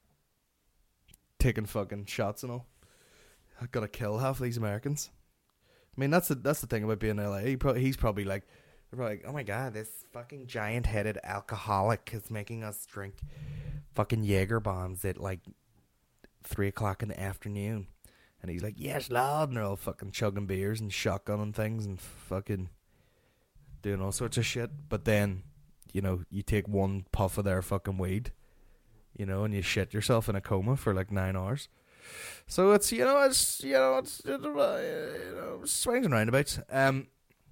Taking fucking shots and all. I gotta kill half of these Americans. I mean, that's the that's the thing about being in L A. He pro- he's probably like, they're probably like, oh my god, this fucking giant-headed alcoholic is making us drink fucking Jaeger bombs at like three o'clock in the afternoon. And he's like, yes, lad. And they're all fucking chugging beers and shotgunning things and fucking doing all sorts of shit. But then, you know, you take one puff of their fucking weed, you know, and you shit yourself in a coma for like nine hours. So it's, you know, it's, you know, it's, uh, you know, swings and roundabouts. Um,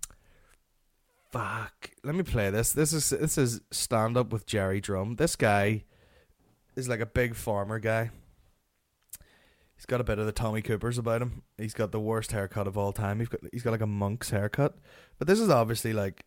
fuck. Let me play this. This is, this is Stand Up with Jerry Drum. This guy is like a big farmer guy. He's got a bit of the Tommy Coopers about him. He's got the worst haircut of all time. He's got, he's got like a monk's haircut. But this is obviously like,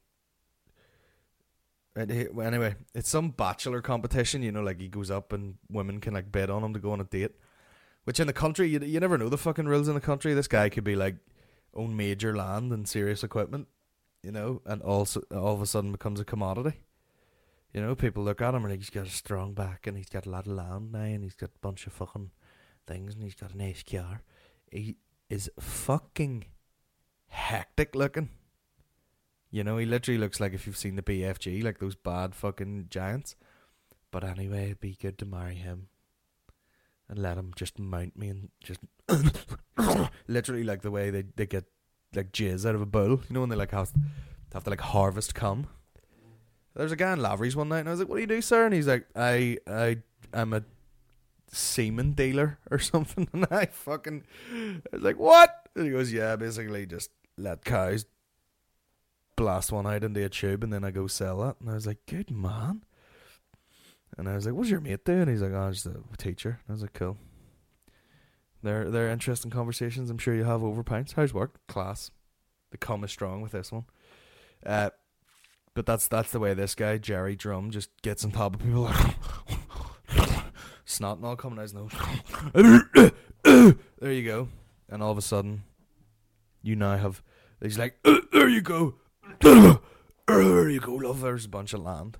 anyway, it's some bachelor competition, you know, like he goes up and women can like bid on him to go on a date. Which in the country, you you never know the fucking rules in the country. This guy could be like, own major land and serious equipment, you know, and also all of a sudden becomes a commodity. You know, people look at him and he's got a strong back and he's got a lot of land now and he's got a bunch of fucking things and he's got a nice car. He is fucking hectic looking. You know, he literally looks like if you've seen the B F G, like those bad fucking giants. But anyway, it'd be good to marry him. And let him just mount me and just literally like the way they, they get like jizz out of a bull. You know when they like have, have to like harvest cum. There's a guy in Lavery's one night and I was like, what do you do, sir? And he's like, I I I'm a semen dealer or something. And I fucking I was like, what? And he goes, yeah, basically just let cows blast one out into a tube and then I go sell that. And I was like, good man. And I was like, what's your mate doing? He's like, oh, I'm just a teacher. And I was like, cool. They're, they're interesting conversations. I'm sure you have over pints. How's work? Class. The cum is strong with this one. Uh, but that's that's the way this guy, Jerry Drum, just gets on top of people. Like snot and all coming out his nose. There you go. And all of a sudden, you now have... He's like, there you go. There you go, love. There's a bunch of land.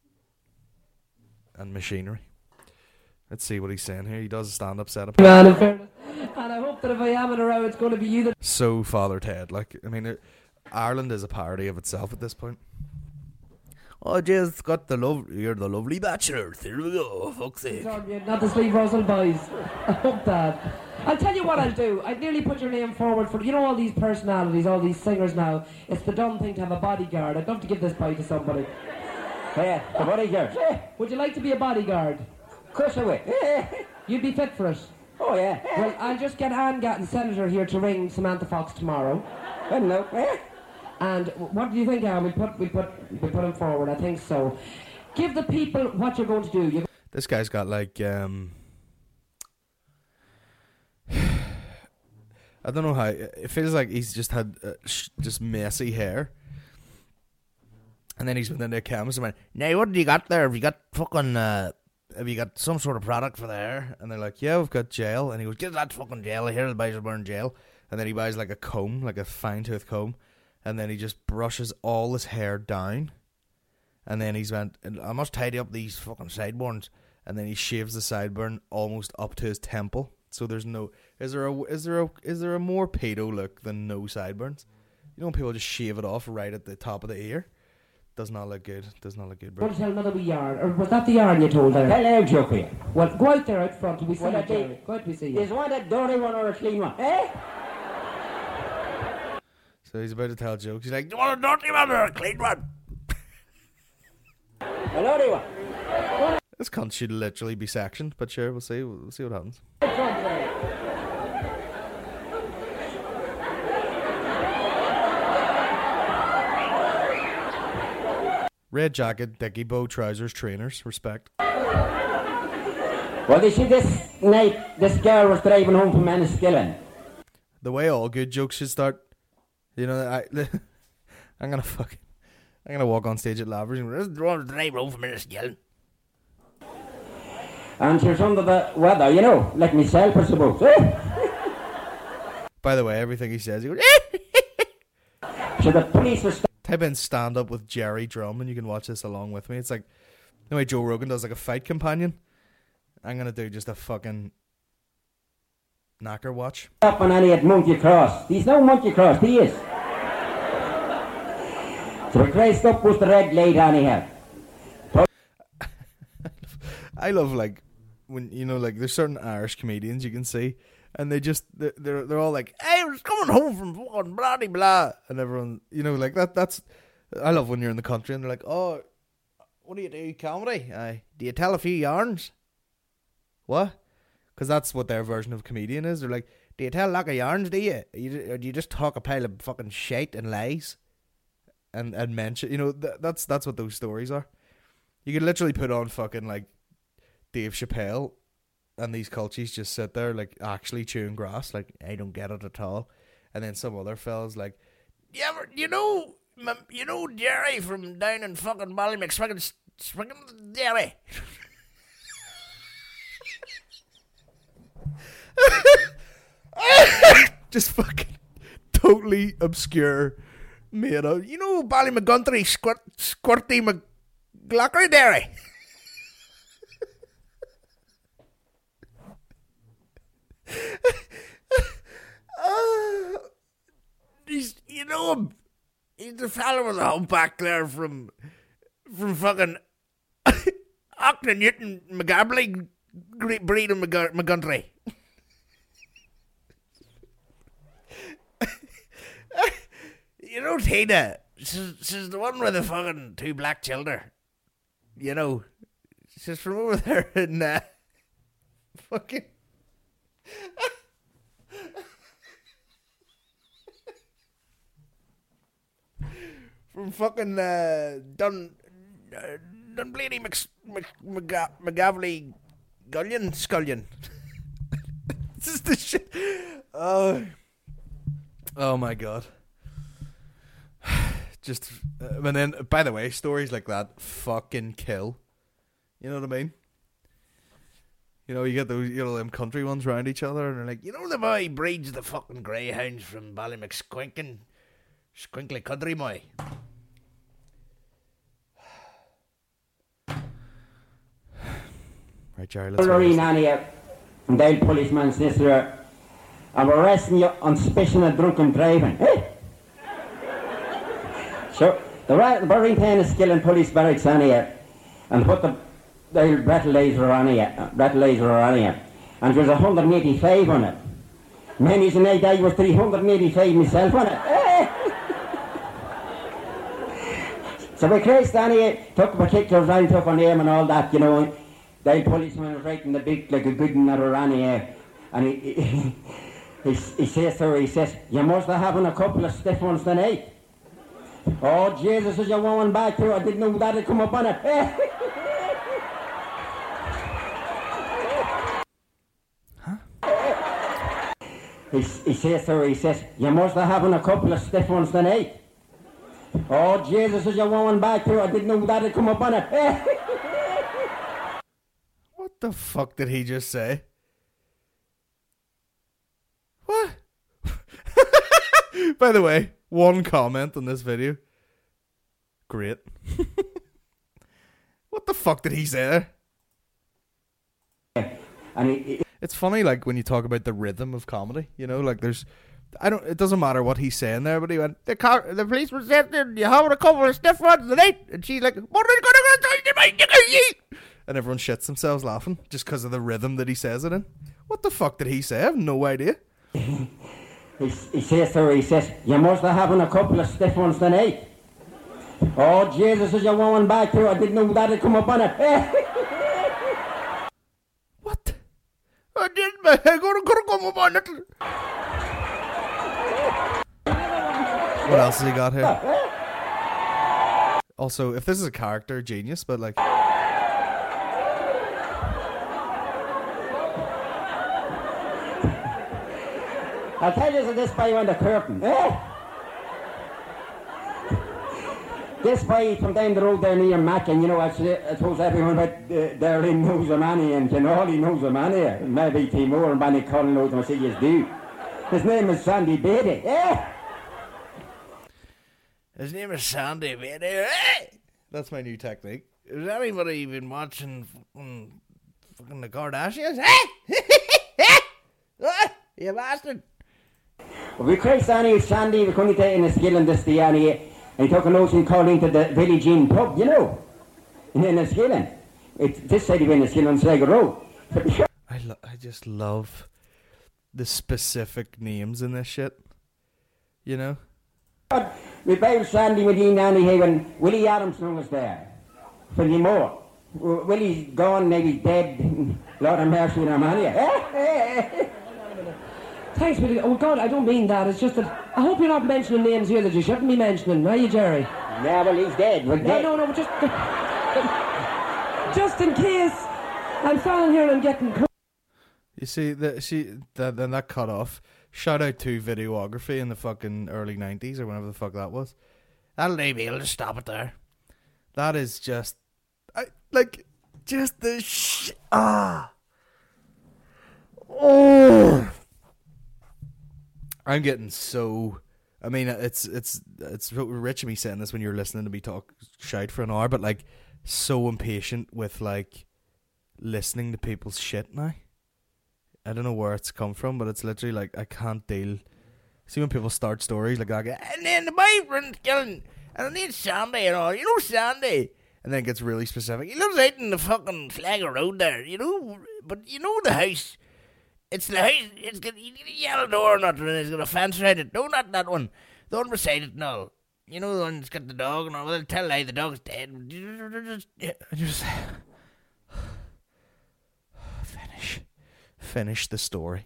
And machinery. Let's see what he's saying here. He does a stand-up setup.
Man, in fairness. And I hope that if I am in a row, it's going to be you that...
So Father Ted. Like, I mean, it, Ireland is a parody of itself at this point. Oh, just got the love. You're the lovely bachelor. Here we go. Fuck's sake.
Sorry, not the Steve Russell boys. I hope that. I'll tell you what I'll do. I'd nearly put your name forward for, you know, all these personalities, all these singers now. It's the dumb thing to have a bodyguard. I'd love to give this bite to somebody.
Yeah, the bodyguard.
Yeah. Would you like to be a bodyguard?
Of course I will. Yeah.
You'd be fit for it.
Oh, yeah.
Well, I'll just get Anne Gatton, Senator, here to ring Samantha Fox tomorrow.
Well, no. Yeah.
And what do you think, Anne? We put, we put, we put him forward. I think so. Give the people what you're going to do. You
This guy's got like um. I don't know how. It feels like he's just had uh, sh- just messy hair. And then he's went into the cameras and went, "Now, what have you got there? Have you got fucking, uh, have you got some sort of product for the hair?" And they're like, "Yeah, we've got gel." And he goes, "Get that fucking gel here, I'll buy you some gel." And then he buys like a comb, like a fine tooth comb. And then he just brushes all his hair down. And then he's went, "I must tidy up these fucking sideburns." And then he shaves the sideburn almost up to his temple. So there's no, is there a, is there a, is there a more pedo look than no sideburns? You know when people just shave it off right at the top of the ear? Does not look good. Does not look good, bro.
want to tell another wee yarn? Or was that the yarn you told there?
Tell a joke here.
Well, go out there out front. We see
Well,
you,
I think-
Jerry. Go out, we see you.
Is one a dirty one or a clean one? Eh?
So he's about to tell jokes. He's like, "Do you want a dirty one or a clean one?"
A dirty one.
This cunt should literally be sectioned, but sure, we'll see. We'll see what happens. Red jacket, dicky bow, trousers, trainers, respect.
Well, you see, this night, this girl was driving home from Enniskillen.
The way all good jokes should start. You know, I, I'm gonna fucking, I'm gonna walk on stage at Lavers and this is drive home from Enniskillen.
And she was under the weather, you know, like myself, I suppose. Eh?
By the way, everything he says, he goes.
So the police was.
Type in stand up with Jerry Drum and you can watch this along with me. It's like the way Joe Rogan does like a fight companion. I'm gonna do just a fucking knacker watch.
Up on any at Monkey Cross. He's no Monkey Cross, he is. So the Christ up was the red light anyhow.
I love like when you know like there's certain Irish comedians you can see and they just they're they're, they're all like, "Hey, I was coming home from fucking blah blah blah," and everyone you know like that. That's I love when you're in the country and they're like, "Oh, what do you do? Comedy? Aye. Do you tell a few yarns?" What? Because that's what their version of comedian is. They're like, "Do you tell a lot of yarns? Do you? you or do you just talk a pile of fucking shit and lies?" And and mention, you know, th- that's that's what those stories are. You could literally put on fucking like Dave Chappelle, and these cultures just sit there like actually chewing grass, like I don't get it at all. And then some other fellas like, "You ever, you know, you know Jerry from down in fucking Ballymix, fucking, fucking Jerry." Just fucking totally obscure, made up. You know Ballymcguntry, squirt, squirty McGlockery Derry. uh, he's, you know him. He's the fella with the humpback there from from fucking Octa Newton McGabley breed of McGuntry. You know Tina, she's, she's the one with the fucking two black children. You know, she's from over there in uh, fucking. From fucking uh, Dun uh, Dunblady Mc, Mc, Mc, McGavely Gullion Scullion. This is the shit. Oh, oh my god. Just, uh, and then, by the way, stories like that fucking kill. You know what I mean? You know, you get those, you know, them country ones around each other, and they're like, "You know, the boy breeds the fucking greyhounds from Ballymcsquinkin, Squinkly Country, boy." Right, Jerry, let's
Lorraine Annie from Dale policeman's sister. I'm arresting you on suspicion of drunken driving. Eh? So, The Burring Pen is skilling police barracks on here and put the, the breathalyzer on here, breathalyzer on here. And there was one hundred eighty-five on it. Many's a night I was three hundred eighty-five myself on it. So we crashed on here, took particulars round, took on name and all that, you know. The policeman was writing the big, like a good one that were on here. And he, he, he, he says to her, he says, you must have having a couple of stiff ones tonight. Oh, Jesus, as you're going back to, I didn't know that had come up on it. Huh? He, he says to her, he says, you must have having a couple of stiff ones tonight. Oh, Jesus, as you're going back to, I didn't know that had come up on it.
What the fuck did he just say? What? By the way, one comment on this video. Great. What the fuck did he say there?
And he, he,
it's funny, like, when you talk about the rhythm of comedy, you know, like, there's, I don't, it doesn't matter what he's saying there, but he went, the car, the policeman said, you have a couple of stiff ones tonight, and she's like, what are you going to do? And everyone shits themselves laughing, just because of the rhythm that he says it in. What the fuck did he say? I have no idea.
he, he says to her, he says, you must have having a couple of stiff ones tonight. Oh, Jesus, as you're going back to, I didn't know that had come up on it.
What? I didn't, man. I'm going to come up on it. What else has he got here? Also, if this is a character, genius, but like...
I'll tell you this boy on the curtain. Eh? This boy from down the road there near Mackin, you know, I, I suppose everyone but uh, there in knows a man and you know, all he knows a man here. Maybe Timor and Banny Cullen knows what he is do. His name is Sandy Beatty. Eh?
His name is Sandy Beatty. Eh? That's my new technique. Is anybody been watching fucking, fucking the Kardashians? Eh? You bastard.
Well, we cried Sandy, Sandy, we couldn't take in a skill in this Diani, and he took a notion called into the Village Inn pub, you know, in Enniskillen. It this side of Enniskillen on Sligo Road.
I, lo- I just love the specific names in this shit, you know?
We bound Sandy with Ian Andy Haven, Willie Adamson was there, for the more. Willie's gone, maybe dead, Lord of mercy, no man here.
Thanks, Willie. Oh, God, I don't mean that. It's just that I hope you're not mentioning names here that you shouldn't be mentioning, are you, Jerry?
Yeah, well, he's dead. We're
no,
dead.
no, no, but just... just in case I'm standing here and I'm getting...
You see, the, see that, then that cut off. Shout out to videography in the fucking early nineties or whenever the fuck that was. That'll be able to stop it there. That is just... I like, just the sh... Ah. Oh... I'm getting so... I mean, it's it's it's rich of me saying this when you're listening to me talk shite for an hour, but like, so impatient with like listening to people's shit now. I don't know where it's come from, but it's literally like I can't deal. See when people start stories like that, and then the boyfriend's killing, and I need Sandy and all. You know Sandy, and then it gets really specific. He lives out in the fucking Sligo Road there, you know. But you know the house. It's the house, it's got a yellow door on it, and it's got a fence around it. No, not that one. The one beside it, no. You know the one that's got the dog and all. Well, tell a lie, the dog's dead. Just, just finish. Finish the story.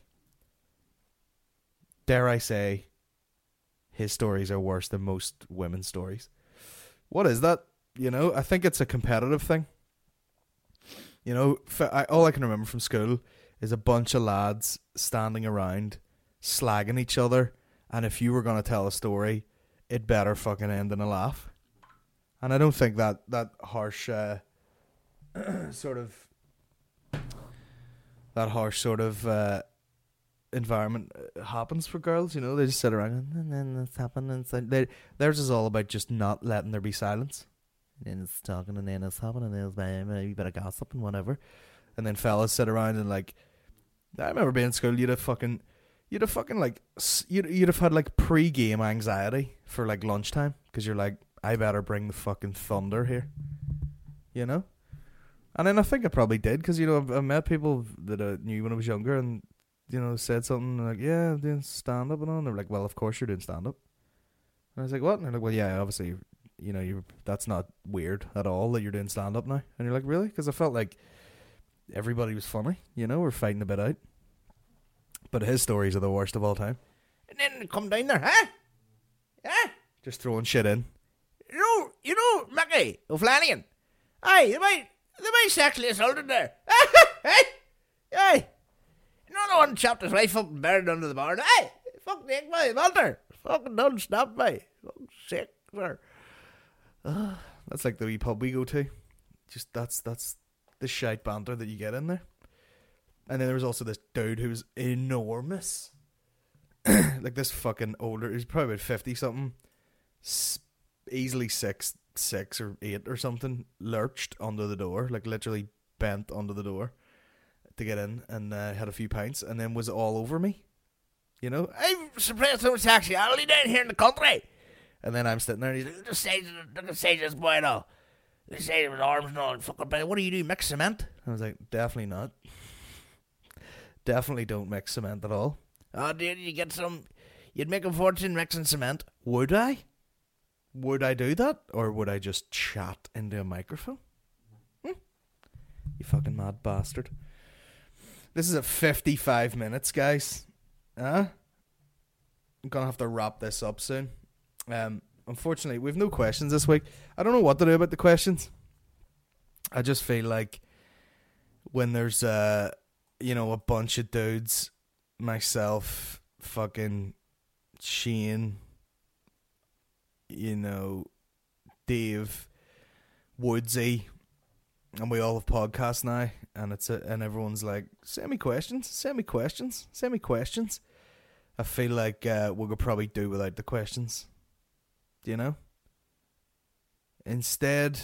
Dare I say, his stories are worse than most women's stories. What is that? You know, I think it's a competitive thing. You know, I, all I can remember from school is a bunch of lads standing around slagging each other, and if you were going to tell a story, it better fucking end in a laugh. And I don't think that that harsh uh, sort of that harsh sort of uh, environment happens for girls. You know, they just sit around and then it's happening. And they, theirs is all about just not letting there be silence. And then it's talking, and then it's happening, and then it's maybe a bit of gossip and whatever. And then fellas sit around and like, I remember being in school, you'd have fucking, you'd have fucking like, you'd, you'd have had like pre-game anxiety for like lunchtime, because you're like, I better bring the fucking thunder here. You know? And then I think I probably did, because, you know, I've, I've met people that I knew when I was younger and, you know, said something like, yeah, I'm doing stand-up and all. And they're like, well, of course you're doing stand-up. And I was like, what? And they're like, well, yeah, obviously, you know, you that's not weird at all that you're doing stand-up now. And you're like, really? Because I felt like everybody was funny, you know, we're fighting a bit out. But his stories are the worst of all time. And then they come down there, huh? Yeah? Just throwing shit in.
You know, you know, Mickey O'Flanagan. Aye, they might, they might sexually assaulted there. Hey, hey. You know the one chopped his wife up and buried under the barn? Hey, fuck the egg, my Walter. Fucking done snapped me. Fucking sick, man.
Uh, that's like the wee pub we go to. Just, that's, that's the shite banter that you get in there. And then there was also this dude who was enormous. Like this fucking older, he's probably about fifty something, S- easily six, six or eight or something, lurched under the door, like literally bent under the door to get in, and uh, had a few pints, and then was all over me. You know,
I've suppressed homosexuality down here in the country.
And then I'm sitting there, and he's like,
just say, just say this boy now. They say with arms and all, fucking. What do you do? Mix cement?
I was like, definitely not. Definitely don't mix cement at all.
Oh, dude, you get some. You'd make a fortune mixing cement.
Would I? Would I do that? Or would I just chat into a microphone? Hmm? You fucking mad bastard. This is at fifty-five minutes, guys. Huh? I'm gonna have to wrap this up soon. Um, unfortunately, we've no questions this week. I don't know what to do about the questions. I just feel like when there's, uh, you know, a bunch of dudes, myself, fucking Shane, you know, Dave, Woodsy, and we all have podcasts now, and it's a, and everyone's like, send me questions, send me questions, send me questions. I feel like uh, we could probably do without the questions. Do you know? Instead,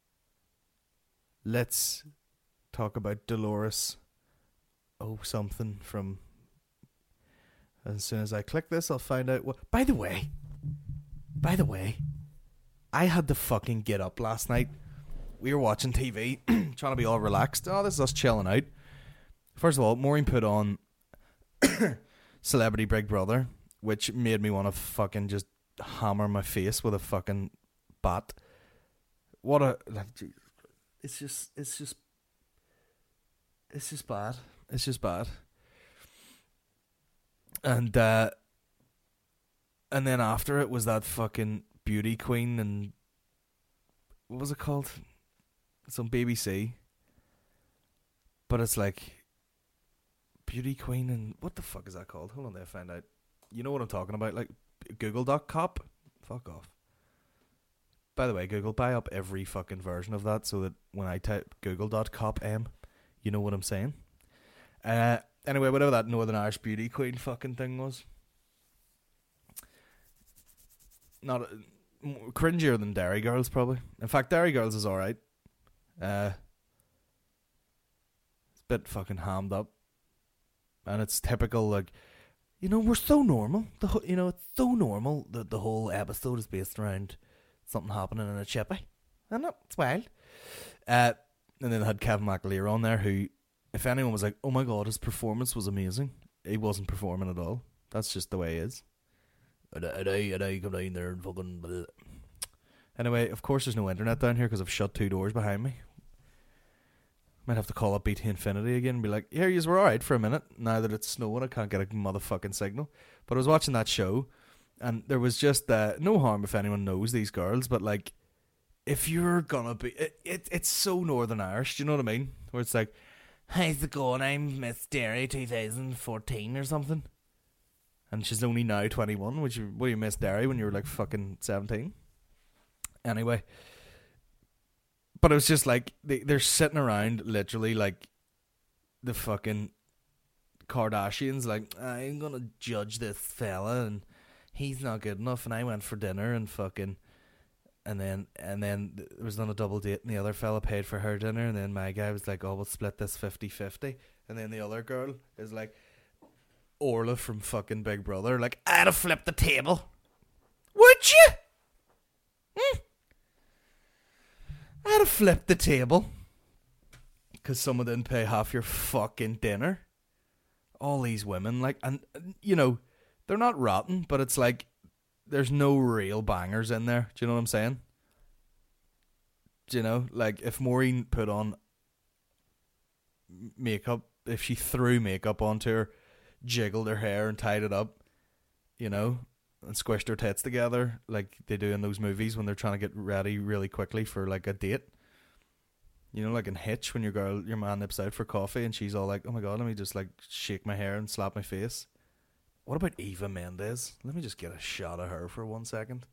let's talk about Dolores. Oh, something from. As soon as I click this, I'll find out what. By the way, by the way, I had to fucking get up last night. We were watching T V, trying to be all relaxed. Oh, this is us chilling out. First of all, Maureen put on Celebrity Big Brother, which made me want to fucking just hammer my face with a fucking bat. What a like, Jesus Christ. It's just, it's just, it's just bad. It's just bad. And uh, and then after it was that fucking Beauty Queen and what was it called? Some B B C. But it's like Beauty Queen and what the fuck is that called? Hold on there, I find out. You know what I'm talking about? Like Google dot cop? Fuck off. By the way, Google, buy up every fucking version of that so that when I type Google dot cop m, you know what I'm saying. Uh, anyway, whatever that Northern Irish Beauty Queen fucking thing was. Not uh, cringier than Dairy Girls, probably. In fact, Dairy Girls is alright. Uh, it's a bit fucking hammed up. And it's typical, like, you know, we're so normal. The ho- You know, it's so normal that the whole episode is based around something happening in a chippy. I know, it's wild. Uh, and then they had Kevin McAleer on there who, if anyone was like, oh my god, his performance was amazing, he wasn't performing at all. That's just the way he is. And I, and I, and I come down there and fucking... Blah. Anyway, of course there's no internet down here because I've shut two doors behind me. Might have to call up B T Infinity again and be like, here yous were alright for a minute. Now that it's snowing, I can't get a motherfucking signal. But I was watching that show, and there was just uh, no harm if anyone knows these girls, but like, if you're gonna be... It, it, it's so Northern Irish, do you know what I mean? Where it's like, how's it going? I'm Miss Derry twenty fourteen or something. And she's only now twenty-one. Which you, what, you Miss Derry when you were like fucking seventeen? Anyway. But it was just like, they, they're sitting around literally like the fucking Kardashians, like, I'm gonna judge this fella and he's not good enough, and I went for dinner and fucking... And then and then there was on a double date and the other fella paid for her dinner, and then my guy was like, oh, we'll split this fifty-fifty. And then the other girl is like, Orla from fucking Big Brother, like, I'd have flipped the table. Would you? Hmm? I had to flip the table because someone didn't pay half your fucking dinner. All these women, like, and, you know, they're not rotten, but it's like, there's no real bangers in there. Do you know what I'm saying? Do you know? Like, if Maureen put on makeup, if she threw makeup onto her, jiggled her hair and tied it up, you know, and squished her tits together like they do in those movies when they're trying to get ready really quickly for, like, a date. You know, like in Hitch, when your girl, your man nips out for coffee and she's all like, oh my god, let me just, like, shake my hair and slap my face. What about Eva Mendes? Let me just get a shot of her for one second.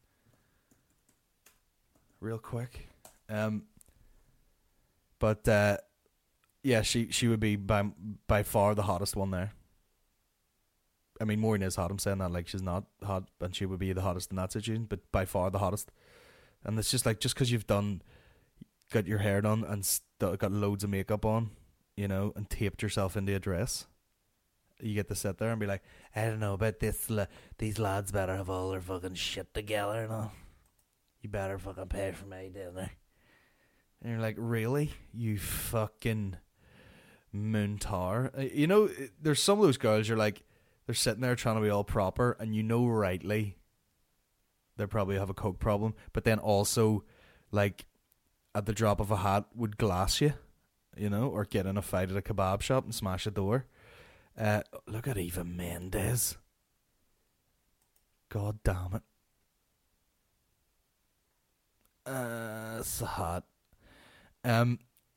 Real quick. Um, but, uh, yeah, she, she would be by by far the hottest one there. I mean, Maureen is hot. I'm saying that like she's not hot, and she would be the hottest in that situation, but by far the hottest. And it's just like, just because you've done, got your hair done and st- got loads of makeup on, you know, and taped yourself into a dress, you get to sit there and be like, I don't know about this. La- these lads better have all their fucking shit together and all. You better fucking pay for my dinner. And you're like, really? You fucking moon tower? You know, there's some of those girls, you're like, they're sitting there trying to be all proper, and you know rightly they probably have a coke problem, but then also, like, at the drop of a hat would glass you, you know, or get in a fight at a kebab shop and smash a door. Uh, look at Eva Mendes. God damn it. Uh, it's hot. Um,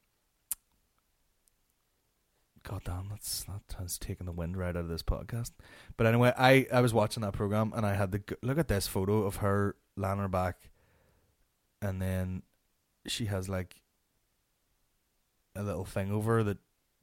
God damn, that's that has taken the wind right out of this podcast. But anyway, I, I was watching that program and I had the look at this photo of her lying on her back, and then she has like a little thing over her that.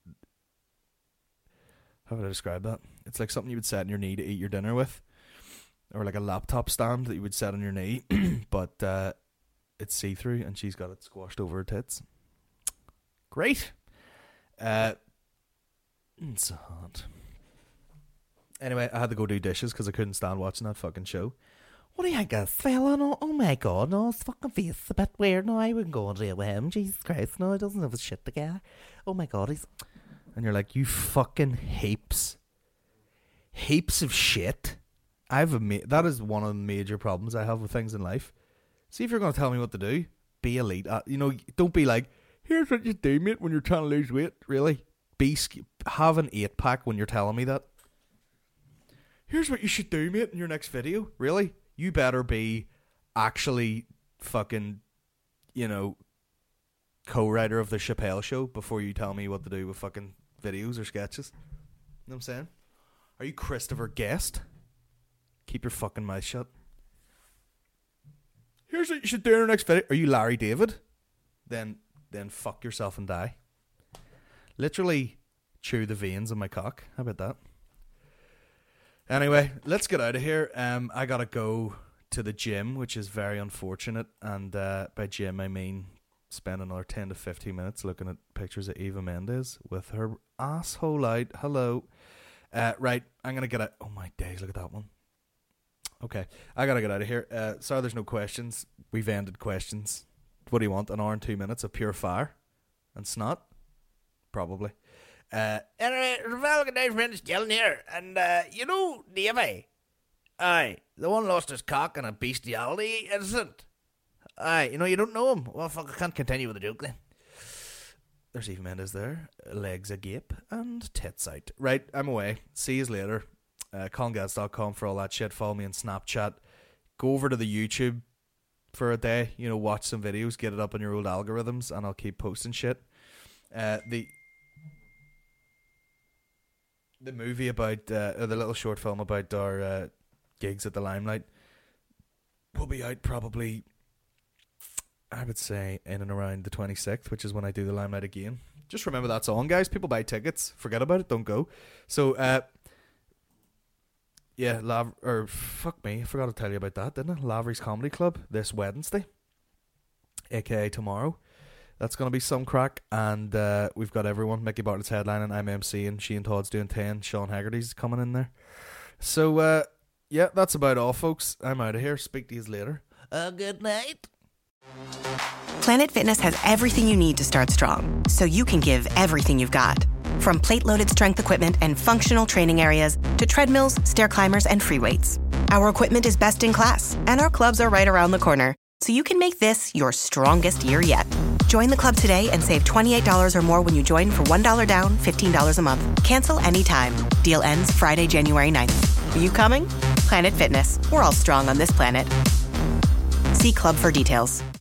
How would I describe that? It's like something you would set on your knee to eat your dinner with, or like a laptop stand that you would set on your knee, but uh, it's see-through, and she's got it squashed over her tits. Great. Uh, it's hot. Anyway, I had to go do dishes because I couldn't stand watching that fucking show.
What do you think of this fella? No, oh my god, no, his fucking face is a bit weird. No, I wouldn't go and deal with him. Jesus Christ, no, he doesn't have his shit together. Oh my god, he's...
And you're like, you fucking heaps. Heaps of shit. I have a ma- that is one of the major problems I have with things in life. See, if you're going to tell me what to do, be elite. Uh, you know, don't be like, here's what you do, mate, when you're trying to lose weight. Really? Be sk- have an eight pack when you're telling me that. Here's what you should do, mate, in your next video. Really? You better be actually fucking, you know, co-writer of the Chappelle Show before you tell me what to do with fucking videos or sketches. You know what I'm saying? Are you Christopher Guest? Keep your fucking mouth shut. Here's what you should do in your next video. Are you Larry David? Then then fuck yourself and die. Literally chew the veins of my cock. How about that? Anyway, let's get out of here. Um, I gotta go to the gym, which is very unfortunate. And uh, by gym, I mean spend another ten to fifteen minutes looking at pictures of Eva Mendes with her asshole out. Hello. Uh, right, I'm gonna get out. Oh my days, look at that one. Okay, I gotta get out of here. Uh, sorry, there's no questions. We've ended questions. What do you want? An hour and two minutes of pure fire and snot? Probably. Uh,
anyway, Ravel and Dave friends chilling here, and uh, you know, Davey, aye, the one lost his cock in a bestiality incident. Aye, you know, you don't know him. Well, fuck, I can't continue with the joke then.
There's Eva Mendes there, legs agape and tits out. Right, I'm away. See you later. Uh, colin gads dot com for all that shit. Follow me on Snapchat. Go over to the YouTube for a day. You know, watch some videos, get it up on your old algorithms, and I'll keep posting shit. Uh, the the movie about uh, or the little short film about our uh, gigs at the Limelight will be out probably, I would say, in and around the twenty-sixth, which is when I do the Limelight again. Just remember that's on, guys. People buy tickets. Forget about it. Don't go. So, uh, yeah, Lav- or fuck me, I forgot to tell you about that, didn't I? Lavery's Comedy Club this Wednesday, aka tomorrow. That's going to be some crack, and uh, we've got everyone. Mickey Bartlett's headlining, I'm emceeing, Shane Todd's doing ten, Sean Haggerty's coming in there. So, uh, yeah, that's about all, folks. I'm out of here. Speak to you later.
Uh, good night.
Planet Fitness has everything you need to start strong, so you can give everything you've got. From plate-loaded strength equipment and functional training areas to treadmills, stair climbers, and free weights. Our equipment is best in class, and our clubs are right around the corner, so you can make this your strongest year yet. Join the club today and save twenty-eight dollars or more when you join for one dollar down, fifteen dollars a month. Cancel anytime. Deal ends Friday, January ninth. Are you coming? Planet Fitness. We're all strong on this planet. See club for details.